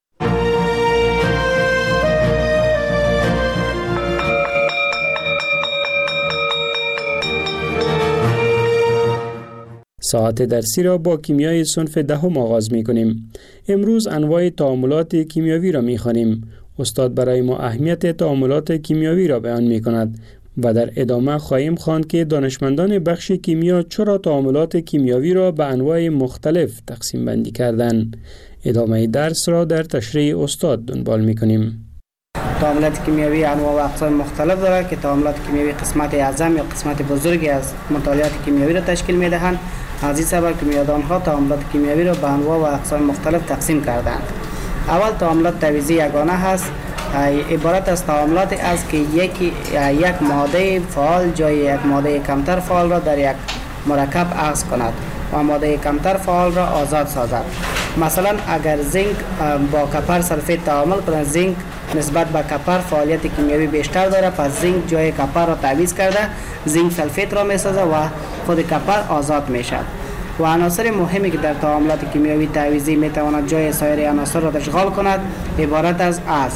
ساعت درسی را با کیمیای صنف دهم آغاز می کنیم. امروز انواع تعاملات کیمیاوی را می خوانیم. استاد برای ما اهمیت تعاملات کیمیاوی را بیان می کند و در ادامه خواهیم خواند که دانشمندان بخش کیمیا چرا تعاملات کیمیاوی را به انواع مختلف تقسیم بندی کردند. ادامه درس را در تشریح استاد دنبال می کنیم.
تعاملات کیمیاوی انواع و اقسام مختلف دارد که تعاملات کیمیاوی قسمت اعظم یا قسمت بزرگی از مطالعات کیمیاوی را تشکیل می دهند. از این سبب کیمیادانها تعاملات کیمیاوی را به انواع و اقسام مختلف تقسیم کردند. اول تعاملات تعویضی یگانه هست. عبارت از تعاملاتی است که یکی یک ماده فعال جای یک ماده کمتر فعال را در یک مرکب اخذ کند و ماده کمتر فعال را آزاد سازد. مثلا اگر زینک با کپر سلفیت تعامل کند، زینک نسبت به کپر فعالیت کیمیاوی بیشتر دارد، پس زینک جای کپر را تعویض کرده زینک سلفیت را می سازد و خود کپر آزاد می شود. و عناصر مهمی که در تعاملات کیمیاوی تعویضی می تواند جای سایر عناصر را اشغال کند عبارت از از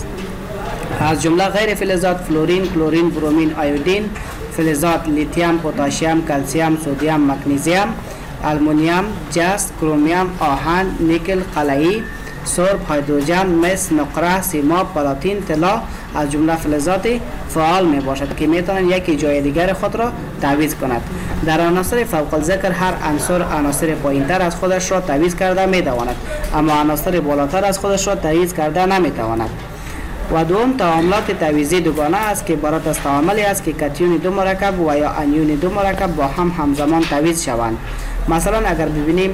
از جمله غیر فلزات فلورین، کلورین، برومین، آیودین، فلزات لیتیوم، پتاسیم، کلسیم، سدیم، مگنیزیم، آلومینیوم، جست، کرومیوم، آهن، نیکل، قلعی، سرب، هیدروژن، مس، نقره، سیماب، پلاتین، طلا از جمله فلزات فعال می باشد که می توانند یکی جای دیگر خود را تعویض کند. در عناصر فوق الذکر هر عنصر عناصر پایینتر از خودش را تعویض کرده می تواند، اما عناصر بالاتر از خودش را تعویض کرده نمی تواند. و دوم تعاملات تعویضی دوگانه است که عبارت از تعاملی است که کاتیون دو مرکب و یا انیون دو مرکب با هم همزمان تعویض شوند. مثلا اگر ببینیم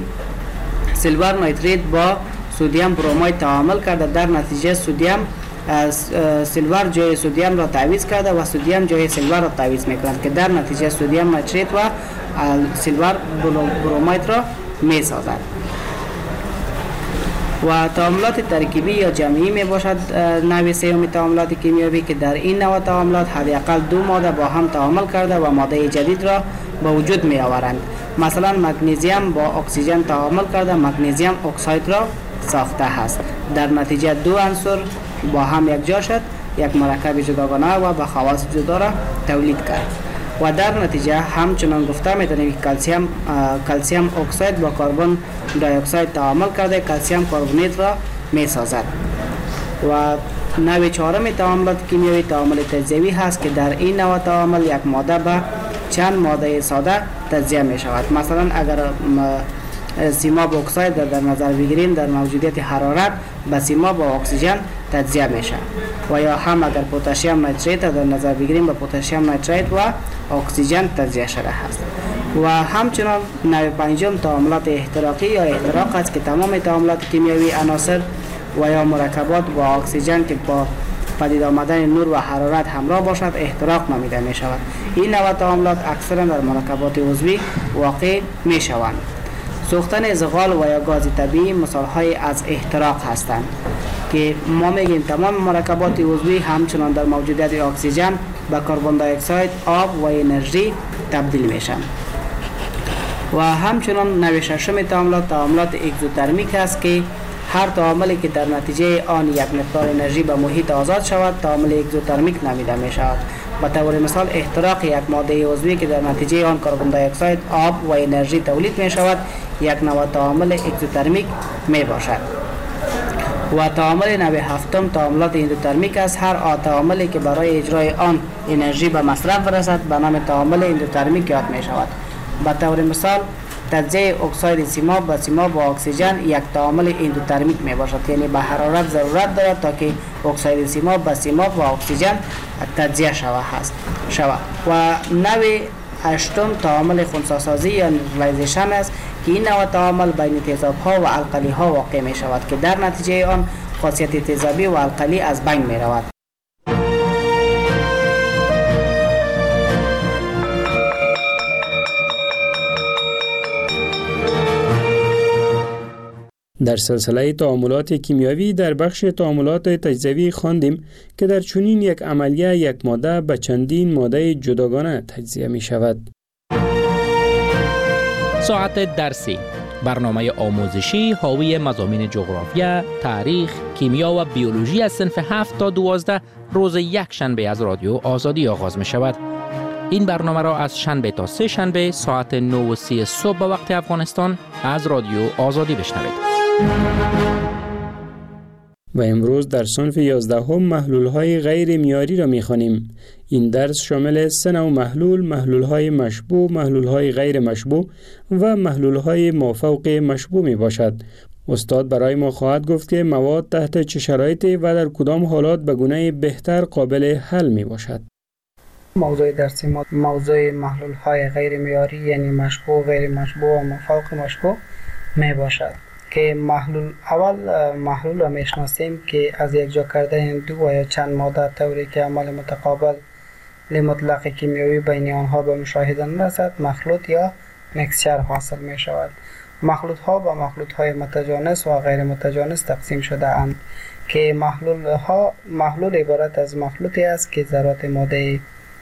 سیلور نیتریت با سدیم برومید تعامل کرده، در نتیجه سدیم سیلور جای سدیم را تعویض کرده و سدیم جای سیلور را تعویض میکنند که در نتیجه سدیم نیتریت و سیلور برومید را میسازد. و تعاملات ترکیبی یا جمعی می باشد نوع سوم تعاملات کیمیاوی که در این نوع تعاملات حداقل دو ماده با هم تعامل کرده و ماده جدید را به وجود می آورند. مثلا مگنیزیم با اکسیژن تعامل کرده مگنیزیم اکساید را ساخته است. در نتیجه دو عنصر با هم یک جا شد، یک مرکب جداگانه و به خواص جدا را تولید کرد. و در نتیجه همچنان گفته میتونیم که کلسیم کلسیم اکساید با کربن دی اکساید تعامل کرده کلسیم کربونیت را میسازد. و نوع چهارم تعاملات کیمیایی تعامل تجزیوی هست که در این نوع تعامل یک ماده به چند ماده ساده تجزیه می شود. مثلا اگر سیماب اکساید در نظر بگیریم در موجودیت حرارت به سیماب با اکسیژن تجزیه میشه. و یا هم اگر پتاسیم نیتریت در نظر بگیریم به پتاسیم نیتریت و اکسیژن تجزیه شده است. و همچنان نوع پنجم تعاملات احتراقی یا احتراق است که تمام تعاملات کیمیاوی عناصر و یا مرکبات با اکسیژن که با پدید آمدن نور و حرارت همراه باشد احتراق نامیده می شود. این نوع تعاملات اکثرا در مرکبات عضوی واقع می شوند. سوختن زغال و یا گاز طبیعی مثال های از احتراق هستند که ما میگیم تمام مرکبات عضوی همچنان در موجودیت اکسیژن به کربن دی اکساید، آب و انرژی تبدیل میشن. و همچنان نوع ششم تعاملات تعاملات اگزوترمیک است که هر تعاملی که در نتیجه آن یک مقدار انرژی به محیط آزاد شود تعامل اگزوترمیک نامیده می شود. به طور مثال احتراق یک ماده عضوی که در نتیجه آن کربن دی اکساید، آب و انرژی تولید می شود یک نوع تعامل اگزوترمیک می باشد. و تعامل نوع هفتم تعاملات اندوترمیک است. هر تعاملی که برای اجرای آن انرژی به مصرف برسد به نام تعامل اندوترمیک یاد می شود. به طور مثال تجزیه اکساید سیماب و سیماب و اکسیژن یک تعامل اندوترمیک می باشد، یعنی به حرارت ضرورت دارد تا که اکساید سیماب و سیماب و اکسیژن تجزیه شود هست شود. و نوع هشتم تعامل خنثی‌سازی یا نیوترالایزیشن است که این نوع تعامل بین تیزاب‌ها و القلی‌ها واقع می شود که در نتیجه آن خاصیت تیزابی و القلی از بین می رود.
در سلسله تعاملات کیمیاوی در بخش تعاملات تجزیوی خواندیم که در چنین یک عملیه یک ماده به چندین ماده جداگانه تجزیه می شود.
ساعت درسی، برنامه آموزشی حاوی مضامین جغرافیا، تاریخ، کیمیا و بیولوژی از صنف هفت تا دوازده روز یک شنبه از رادیو آزادی آغاز می شود. این برنامه را از شنبه تا سه شنبه ساعت نه و سی صبح به وقت افغانستان از رادیو آزادی بشنوید.
و امروز در صنف یازدهم محلول‌های غیر معیاری را می‌خوانیم. این درس شامل سه نوع محلول، محلول‌های مشبوع، محلول‌های غیر مشبوع و محلول‌های مافوق مشبوع میباشد. استاد برای ما خواهد گفت که مواد تحت چه شرایطی و در کدام حالات به گونه بهتر قابل حل میباشد.
موضوع درسی ما موضوع محلول‌های غیر معیاری یعنی مشبوع، غیر مشبوع و مافوق مشبوع میباشد. که محلول اول محلول را میشناسیم که از یک جا کردن دو و یا چند ماده طوری که عمل متقابل مطلق کیمیایی بین آنها به مشاهده نرسد مخلوط یا مکسچر حاصل می شود. مخلوط ها به مخلوط های متجانس و غیر متجانس تقسیم شده اند که محلول ها محلول عبارت از مخلوطی است که ذرات ماده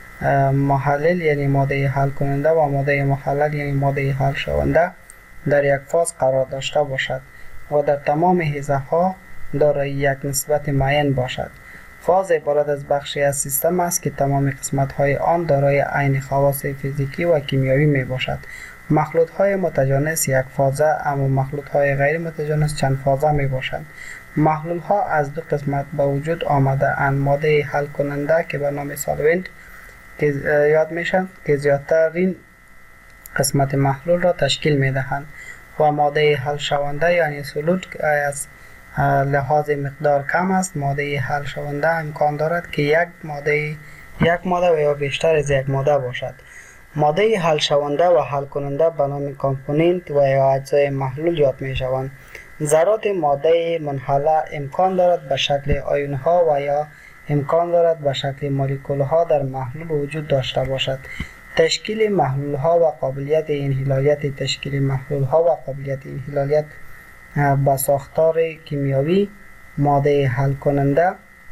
محلل یعنی ماده حل کننده و ماده محلل یعنی ماده حل شونده در یک فاز قرار داشته باشد و در تمام حیزه ها دارای یک نسبت معین باشد. فاز عبارت از بخشی از سیستم است که تمام قسمت های آن دارای عین خواص فیزیکی و کیمیایی می باشد. مخلوط های متجانس یک فازه اما مخلوط های غیر متجانس چند فازه می باشند. محلول ها از دو قسمت به وجود آمده اند: ماده حل کننده که به نام سالونت یاد میشن که زیادترین قسمت محلول را تشکیل می دهند و ماده حل شونده یعنی سولوت که از لحاظ مقدار کم است. ماده حل شونده امکان دارد که یک ماده یک ماده و یا بیشتر از یک ماده باشد. ماده حل شونده و حل کننده به نام کامپوننت و یا اجزای محلول یاد می شوند. ذرات ماده منحله امکان دارد به شکل آیون ها و یا امکان دارد به شکل مولکول ها در محلول وجود داشته باشد. تشکیل محلول ها و قابلیت انحلالیت تشکیل محلول ها و قابلیت انحلالیت به ساختار کیمیایی ماده حل کننده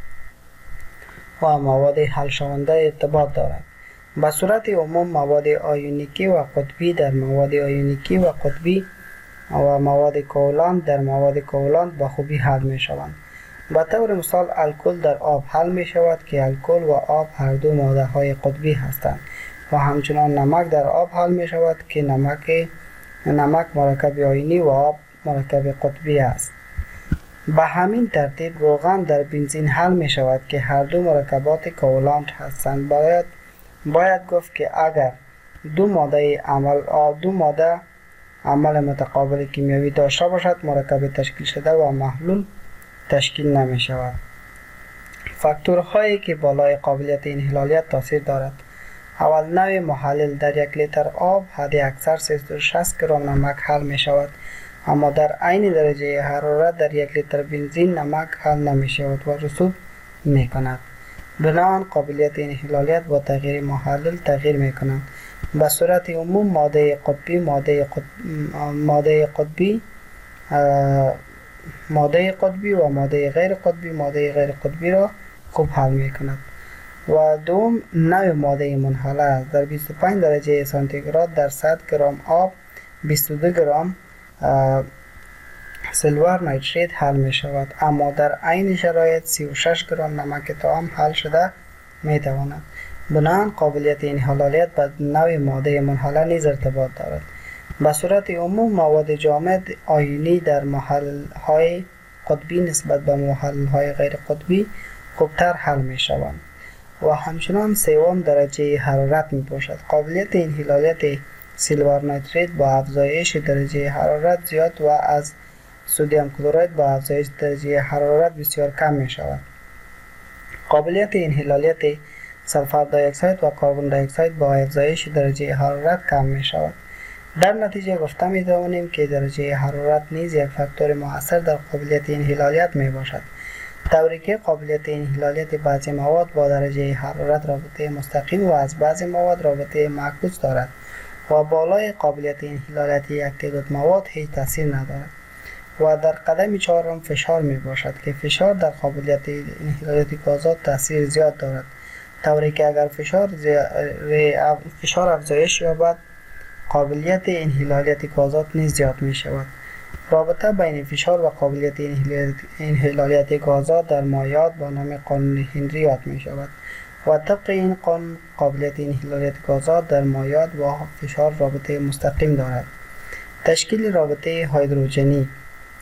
و مواد حل شونده ارتباط دارد. به صورت عموم مواد آیونیکی و قطبی در مواد آیونیکی و قطبی و مواد کوالنت در مواد کوالنت به خوبی حل می شوند. به طور مثال الکل در آب حل می شود که الکل و آب هر دو ماده های قطبی هستند و همچنان نمک در آب حل می شود که نمک نمک مرکب آیونی و آب مرکب قطبی است. به همین ترتیب روغن در بنزین حل می شود که هر دو مرکبات کوالنت هستند. باید باید گفت که اگر دو ماده عمل دو ماده عمل متقابل کیمیایی داشته باشد مرکب تشکیل شده و محلول تشکیل نمی شود. فاکتورهایی که بالای قابلیت انحلالیت تاثیر دارد: اول، نوع محلل در یک لیتر آب حد اکثر سیصد و شصت گرم نمک حل می شود، اما در عین درجه حرارت در یک لیتر بنزین نمک حل نمی شود و رسوب می کند. بنابراین قابلیت انحلالیت با تغییر محلل تغییر می کند. به صورت عموم ماده قطبی ماده قطب... ماده قطبی ماده قطبی و ماده غیر قطبی ماده غیر قطبی را خوب حل می کند. و دوم، نوع ماده منحله است. در بیست و پنج درجه سانتیگراد در صد گرم آب بیست و دو گرم سیلور نیتریت حل می شود، اما در عین شرایط سی و شش گرم نمک طعام حل شده می تواند. بنابراین قابلیت انحلالیت به نوع ماده منحله نیز ارتباط دارد. به صورت عموم مواد جامد آیونی در محل‌های قطبی نسبت به محل‌های غیر قطبی خوبتر حل می شوند و همچنان سوم درجه حرارت می باشد. قابلیت انحلالیت سیلور نیتریت با افزایش درجه حرارت زیاد و از سدیم کلراید با افزایش درجه حرارت بسیار کم می شود. قابلیت انحلالیت سلفر دی اکساید و کربن دی اکساید با افزایش درجه حرارت کم می شود. در نتیجه گفته می توانیم که درجه حرارت نیز یک فاکتور مؤثر در قابلیت انحلالیت می باشد، طوری که قابلیت انحلالیت بعضی مواد با درجه حرارت رابطه مستقیم و از بعضی مواد رابطه معکوس دارد و بالای قابلیت انحلالیت یک تعداد مواد هیچ تاثیر ندارد. و در قدم چهارم فشار می باشد که فشار در قابلیت انحلالیت گازات تاثیر زیاد دارد، طوری که اگر فشار فشار افزایش یابد قابلیت انحلالیت گازات نیز زیاد می شود. رابطه بین فشار و قابلیت انحلالیت گازات در مایعات با نام قانون هنری یاد می شود و طبق این قانون قابلیت انحلالیت گازات در مایعات با فشار رابطه مستقیم دارد. تشکیل رابطه هیدروژنی: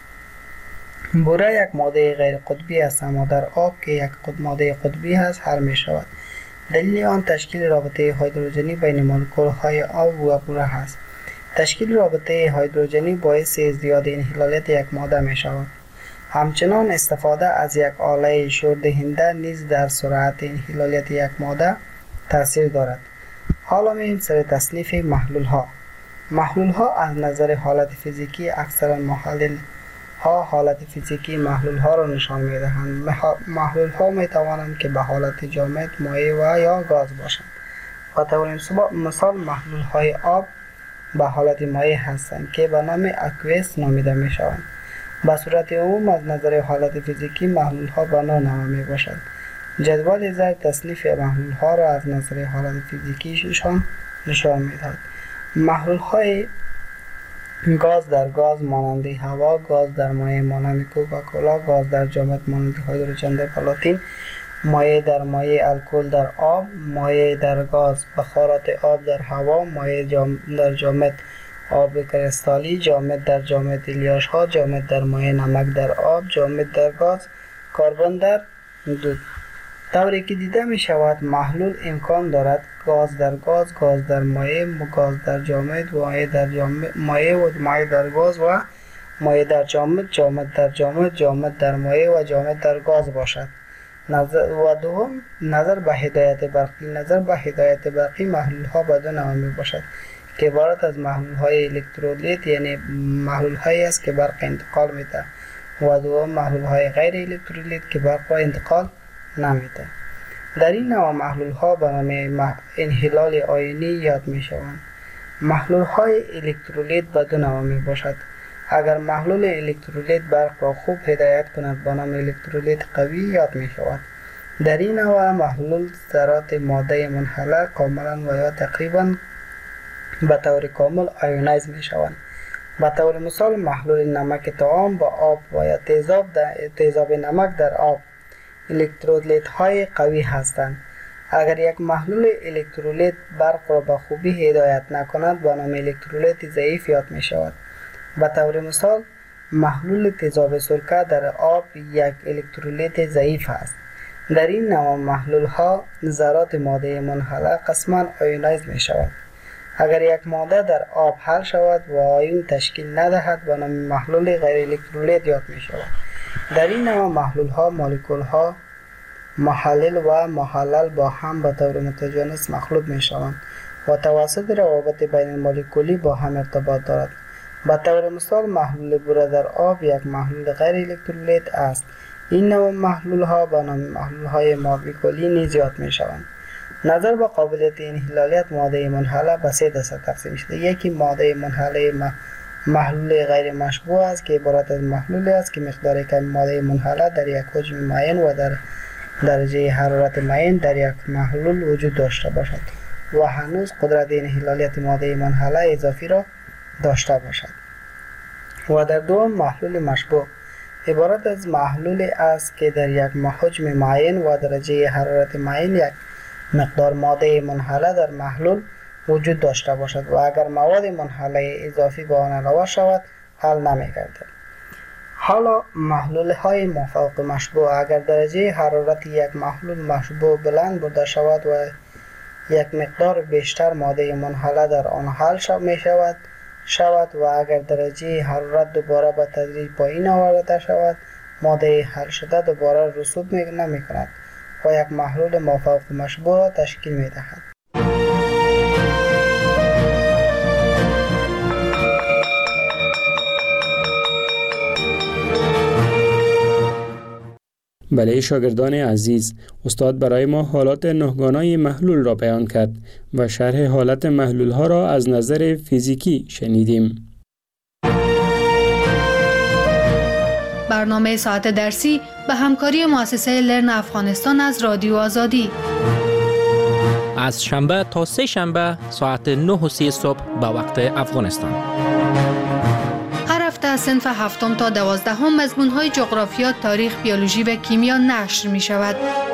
بوره یک ماده غیر قطبی است، اما در آب که یک ماده قطبی است حل می شود. دلیل آن تشکیل رابطه هیدروژنی بین مولکول های آب و بوره است. تشکیل رابطه هیدروژنی باعث ازدیاد انحلالیت یک ماده می شود. همچنان استفاده از یک آله شوردهنده نیز در سرعت انحلالیت یک ماده تاثیر دارد. حالا می‌ریم سر تصنیف محلول ها. محلول ها از نظر حالت فیزیکی اکثرا محلل ها حالت فیزیکی محلول ها را نشان می دهند. محلول ها می توانند که به حالت جامد، مایع و یا گاز باشند. به طور مثال محلول های آب به حالت مایع هستند که به نام اکویس نامیده می شوند. به صورت عموم از نظر حالت فیزیکی محلول ها به نوع نما می باشند. جدول زیر تصنیف محلول ها را از نظر حالت فیزیکیشان نشان می دهد. محلول های گاز در گاز مانند هوا، گاز در مایع مانند کوکاکولا، گاز در جامد مانند هیدروژن در پلاتین، مایع در مایع الکل در آب، مایع در گاز بخارات آب در هوا، مایع جام در جامد آب کریستالی، جامد در جامد الیاش ها، جامد در مایع نمک در آب، جامد در گاز، کربن در دود. طوری که دیده می شود محلول امکان دارد گاز در گاز، گاز در مایع، گاز در جامد، مایع در جامد، مایع و مایع در گاز و مایع در جامد، جامد در جامد، جامد در مایع و جامد در گاز باشد. نظر و دوم نظر به هدایت برقی. نظر به هدایت برقی محلول ها به دو نوع می باشد که عبارت از محلول های الکترولیت یعنی محلول هایی است که برق انتقال می ده و دوم محلول های غیر الکترولیت که برق را انتقال نمی ده. در این نوع محلول ها به نام انحلال آیونی یاد می شوند. محلول های الکترولیت به دو نوع می باشد. اگر محلول الکترولیت برق را خوب هدایت کند به نام الکترولیت قوی یاد می شود. در این نوع محلول ذرات ماده منحله کاملا و یا تقریبا به طور کامل آیونایز می شوند. به طور مثال محلول نمک طعام با آب و یا تیزاب تیزاب نمک در آب الکترولیت های قوی هستند. اگر یک محلول الکترولیت برق را به خوبی هدایت نکند به نام الکترولیت ضعیف یاد می شود. به طور مثال محلول تیزاب سرکه در آب یک الکترولیت ضعیف است. در این نوع محلول ها ذرات ماده منحله قسما آیونایز می شود. اگر یک ماده در آب حل شود و آیون تشکیل ندهد به نام محلول غیر الکترولیت یاد می شود. در این نوع محلول ها مولکول ها محلل و محلل با هم به طور متجانس مخلوط می شوند و توسط روابط بین مولکولی با هم ارتباط دارد. به طور مثال محلول بوره در آب یک محلول غیر الکترولیت است. این نوع محلول ها به نام محلول های مولکولی نیز یاد می شوند. نظر به قابلیت انحلالیت ماده منحله به سه دسته تقسیم شده. یکی ماده منحله محلول غیر مشبوع است که عبارت از محلولی است که مقدار کم ماده منحله در یک حجم معین و در درجه حرارت معین در یک محلول وجود داشته باشد و هنوز قدرت انحلالیت ماده منحله اضافی را داشته باشد. و در دوم محلول مشبوع عبارت از محلولی است که در یک حجم معین و درجه حرارت معین یک مقدار ماده منحله در محلول وجود داشته باشد و اگر مواد منحله اضافی به آن علاوه شود حل نمی‌گردد. حالا محلول های مافوق مشبوع اگر درجه حرارت یک محلول مشبوع بلند برده شود و یک مقدار بیشتر ماده منحله در آن حل شو می شود شود و اگر درجه حرارت دوباره به تدریج پایین آورده شود ماده حل شده دوباره رسوب نمی کند و یک محلول مافوق مشبوع را تشکیل می دهد.
بله شاگردان عزیز، استاد برای ما حالات نهگانای محلول را بیان کرد و شرح حالت محلول ها را از نظر فیزیکی شنیدیم.
برنامه ساعت درسی به همکاری مؤسسه لرن افغانستان از رادیو آزادی
از شنبه تا سه شنبه ساعت نه و سی صبح به وقت افغانستان.
هفته صنف هفتم تا دوازدهم مضمون‌های جغرافیا، تاریخ، بیولوژی و کیمیا نشر می شود.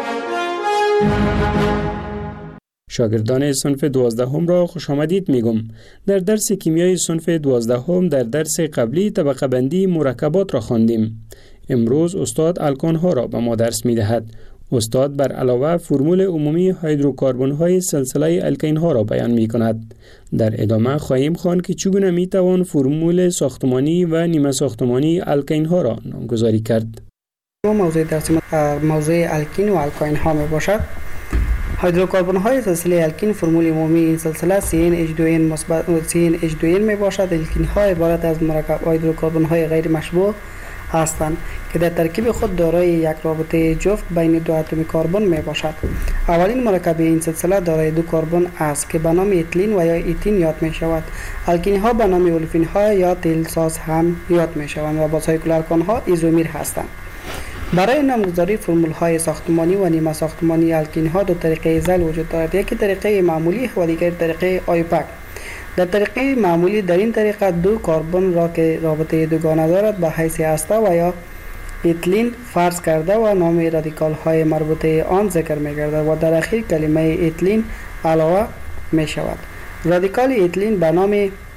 شاگردان صنف دوازدهم را خوش آمدید میگم. در درس کیمیای صنف دوازدهم در درس قبلی طبقه بندی مرکبات را خواندیم. امروز استاد الکان ها را به ما درس می دهد. استاد بر علاوه فرمول عمومی هیدروکاربن های سلسله الکین ها را بیان می کند. در ادامه خواهیم خواند که چگونه می توان فرمول ساختمانی و نیمه ساختمانی الکین ها را نامگذاری کرد.
موضوع درس موضوع الکین و الکین ها می باشد. هیدروکاربن های سلسله الکین فرمول عمومی این سلسله سی ان اچ دو ان مثبت سی ان اچ دو ان می باشد. الکین ها عبارت از مرکب هیدروکاربن های غیر مشبوع هستند که در ترکیب خود دارای یک رابطه جفت بین دو اتم کربن می باشد. اولین مرکب این سلسله دارای دو کربن است که به نام اتیلین و یا ایتین یاد می شود. الکین ها به نام اولفین ها یا تیل ساز هم یاد می شوند و با سایکل الکان ها ایزومیر هستند. برای نامگذاری فرمول های ساختمانی و نیمه ساختمانی الکین ها دو طریقه زل وجود دارد. یکی طریقه معمولی و دیگر طریقه آیوپک. در طریقه معمولی در این طریقه دو کربن را که رابطه دوگانه دارد به حیث هسته و یا اتیلین فرض کرده و نام رادیکال های مربوطه آن ذکر می گردد و در اخیر کلمه اتیلین علاوه می شود. رادیکال اتیلین به نام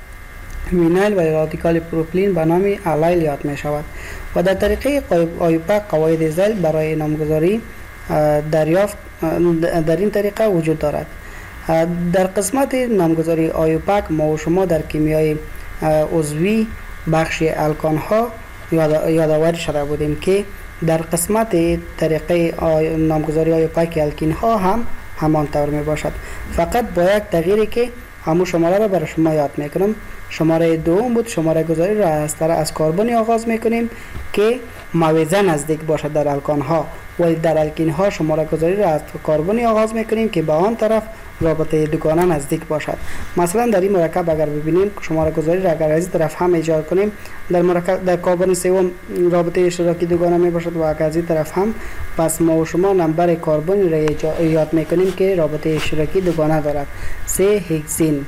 وینایل و رادیکال پروپیلین به نام الیل یاد می شود و در طریقه آیوپک قواعد زل برای نامگذاری دریافت در این طریقه وجود دارد. در قسمت نامگذاری آیوپک ما و شما در کیمیای عضوی بخش الکان ها یادآوری شده بودیم که در قسمت طریقه نامگذاری آیوپک الکین ها هم همان طور می باشد، فقط با یک تغییری که همون شماره را برای شما یاد میکنم. شماره دوم بود. شماره گذاری را از طرف از کربن آغاز میکنیم که موازه نزدیک باشد در الکان ها، ولی در الکین ها شماره گذاری را از کربن آغاز میکنیم که به آن طرف رابطه دوگانه نزدیک باشد. مثلا در این مرکب اگر ببینیم شماره گذاری را اگر از این طرف هم ایجاد کنیم در مرکب در کربن سوم رابطه اشتراکی دوگانه می باشد و اگر از این طرف هم، پس ما و شما نمبر کربن را یاد میکنیم که رابطه اشتراکی دوگانه دارد. سه هگزین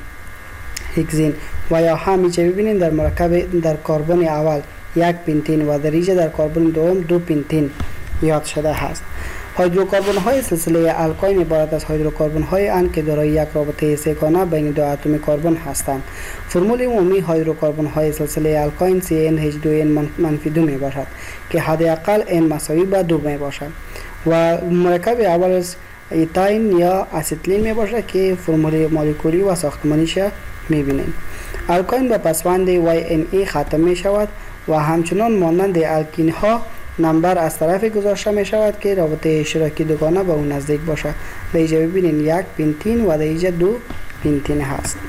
هگزین و یا همیشه ببینیم در مرکب در کربن اول یک پنتین و در اینجا در کربن دوم دو پنتین یاد شده است. هیدروکاربن های سلسله الکین عبارت از هیدروکاربن های اند که دارای یک رابطه سه‌گانه بین دو اتم کربن هستند. فرمول عمومی هیدروکاربن های سلسله الکین سی ان اچ دو ان منفی دو می باشد که حداقل n مساوی به دو می باشد و مرکب اول از ایتاین یا اسیتیلین می باشد که فرمول مولکولی و ساختمانیش می بینیم. الکین به پسوند وای ان ای ختم می شود و همچنان مانند الکین ها نمبر از طرف گذاشته می شود که رابطه اشتراکی دوگانه به اون نزدیک باشد. در اینجا ببینید یک پنتین و در اینجا دو پنتین هست.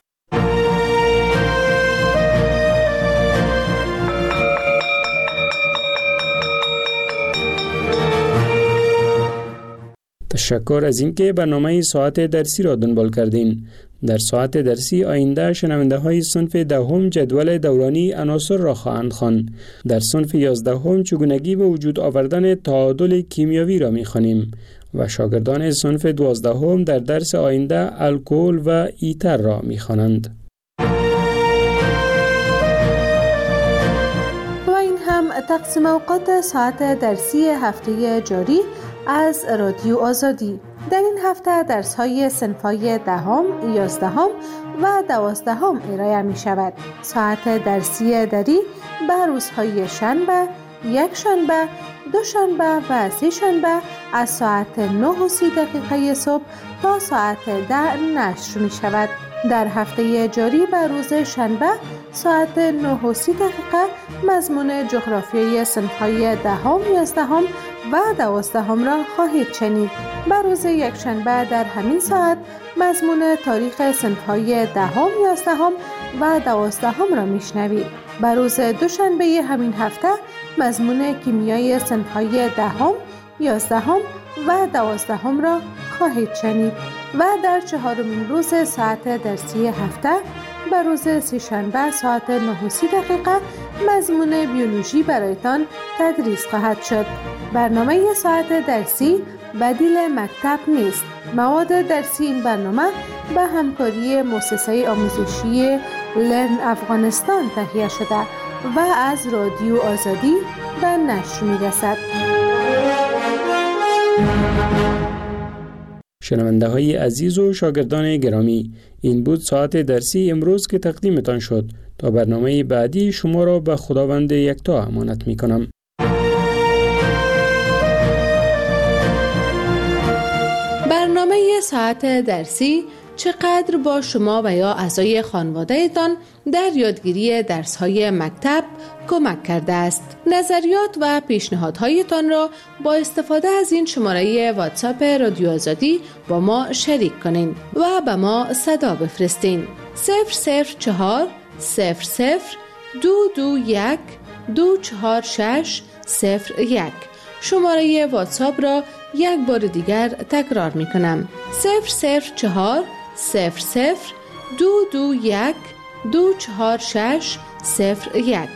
تشکر از اینکه برنامه ساعت درسی را دنبال کردین. در ساعت درسی آینده شنونده های صنف دهم جدول دورانی عناصر را خواهند خواند. در صنف یازدهم چگونگی و وجود آوردن تعادل کیمیاوی را می‌خوانیم و شاگردان صنف دوازدهم در درس آینده الکل و ایتر را می‌خوانند.
تقسیم اوقات ساعت درسی هفته جاری از رادیو آزادی. در این هفته درس‌های صنف‌های دهم، یازدهم و دوازدهم ارائه می شود. ساعت درسی دری به روزهای شنبه، یک شنبه، دو شنبه و سه شنبه از ساعت نه و سی دقیقه صبح تا ساعت ده نشر می شود. در هفته جاری به روز شنبه ساعت نه و سی دقیقه مضمون جغرافیای صنف‌های دهم، یازدهم و دوازدهم را خواهید شنید. به روز یک شنبه در همین ساعت مضمون تاریخ صنف‌های دهم، یازدهم و دوازدهم را میشنوید. به روز دوشنبه همین هفته مضمون کیمیای صنف‌های دهم، یازدهم و دوازدهم را خواهید شنید و در چهارمین روز ساعت درسی هفته به روز سه‌شنبه ساعت نه و سی دقیقه مضمون بیولوژی برایتان تدریس خواهد شد. برنامه ساعت درسی بدیل مکتب نیست. مواد درسی این برنامه به همکاری مؤسسه آموزشی لرن افغانستان تهیه شده و از رادیو آزادی به نشر می‌رسد.
شنونده های عزیز و شاگردان گرامی، این بود ساعت درسی امروز که تقدیمتان شد. تا برنامه بعدی شما را به خداوند یکتا امانت می کنم.
برنامه ساعت درسی چقدر با شما و یا اعضای خانواده تان در یادگیری درس‌های مکتب کمک کرده است. نظریات و پیشنهادهایتان را با استفاده از این شماره واتساپ رادیو آزادی با ما شریک کنین و به ما صدا بفرستین. صفر صفر چهار صفر صفر دو دو یک دو چهار شش صفر یک. شماره واتساپ را یک بار دیگر تکرار می کنم. صفر صفر چهار صفر صفر دو دو یک دو چهار شش صفر یک.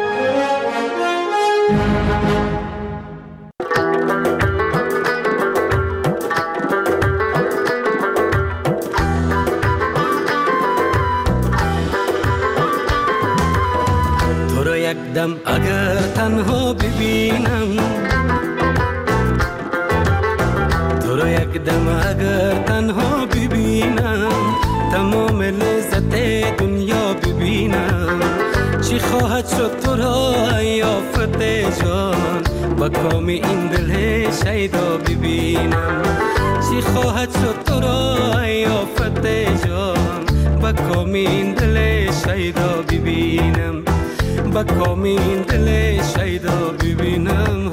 تو رو یک دم اگر تنها ببینم، تو رو یک دم اگر تنها ببینم، تمام لذت دنیا ببینم. چی خواهد شد تو را یافت جان، با کام این دل شیدا ببینم. چی خواهد شد تو را یافت جان، با کام این دل شیدا ببینم. با کام این دل شیدا ببینم.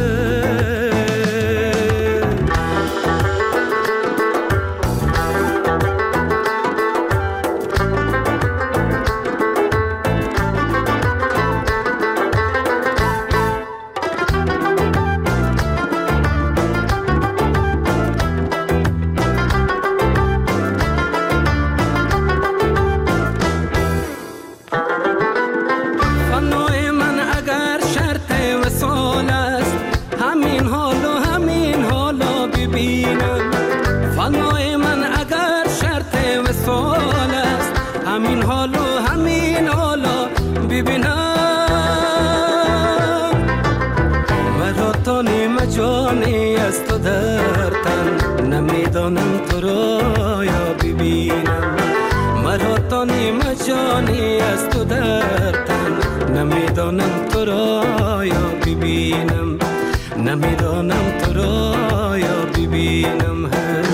جانی از تو در تن، نمیدانم تو را یا ببینم. مرا تا نیم جانی از تو در تن، نمیدانم تو را یا ببینم. نمیدانم تو را یا ببینم.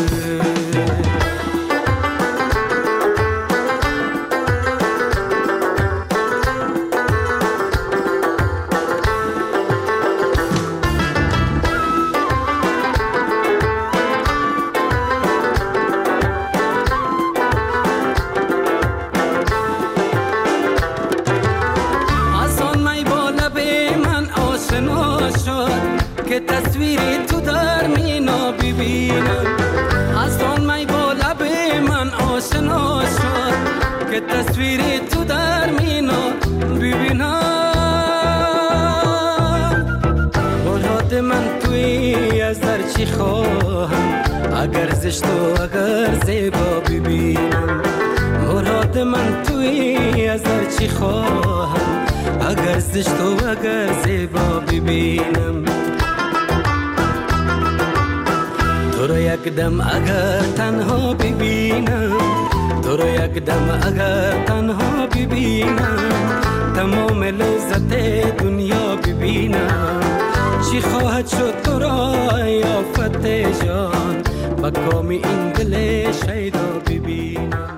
که تصویری تو در مینا ببینم. از آن می با لب من آشنا شد که تصویری تو در مینا ببینم. مراد من توی از در چی خواهم، اگر زشت و اگر زیبا ببینم. مراد من توی از در چی خواهم، اگر زشت و اگر زیبا ببینم، تو رو یک دم اگر تنها ببینم، تو رو یک دم اگر تنها ببینم، تمام لذت دنیا ببینم. چی خواهد شد تو را یافت جان، با کام این دل شیدا ببینم.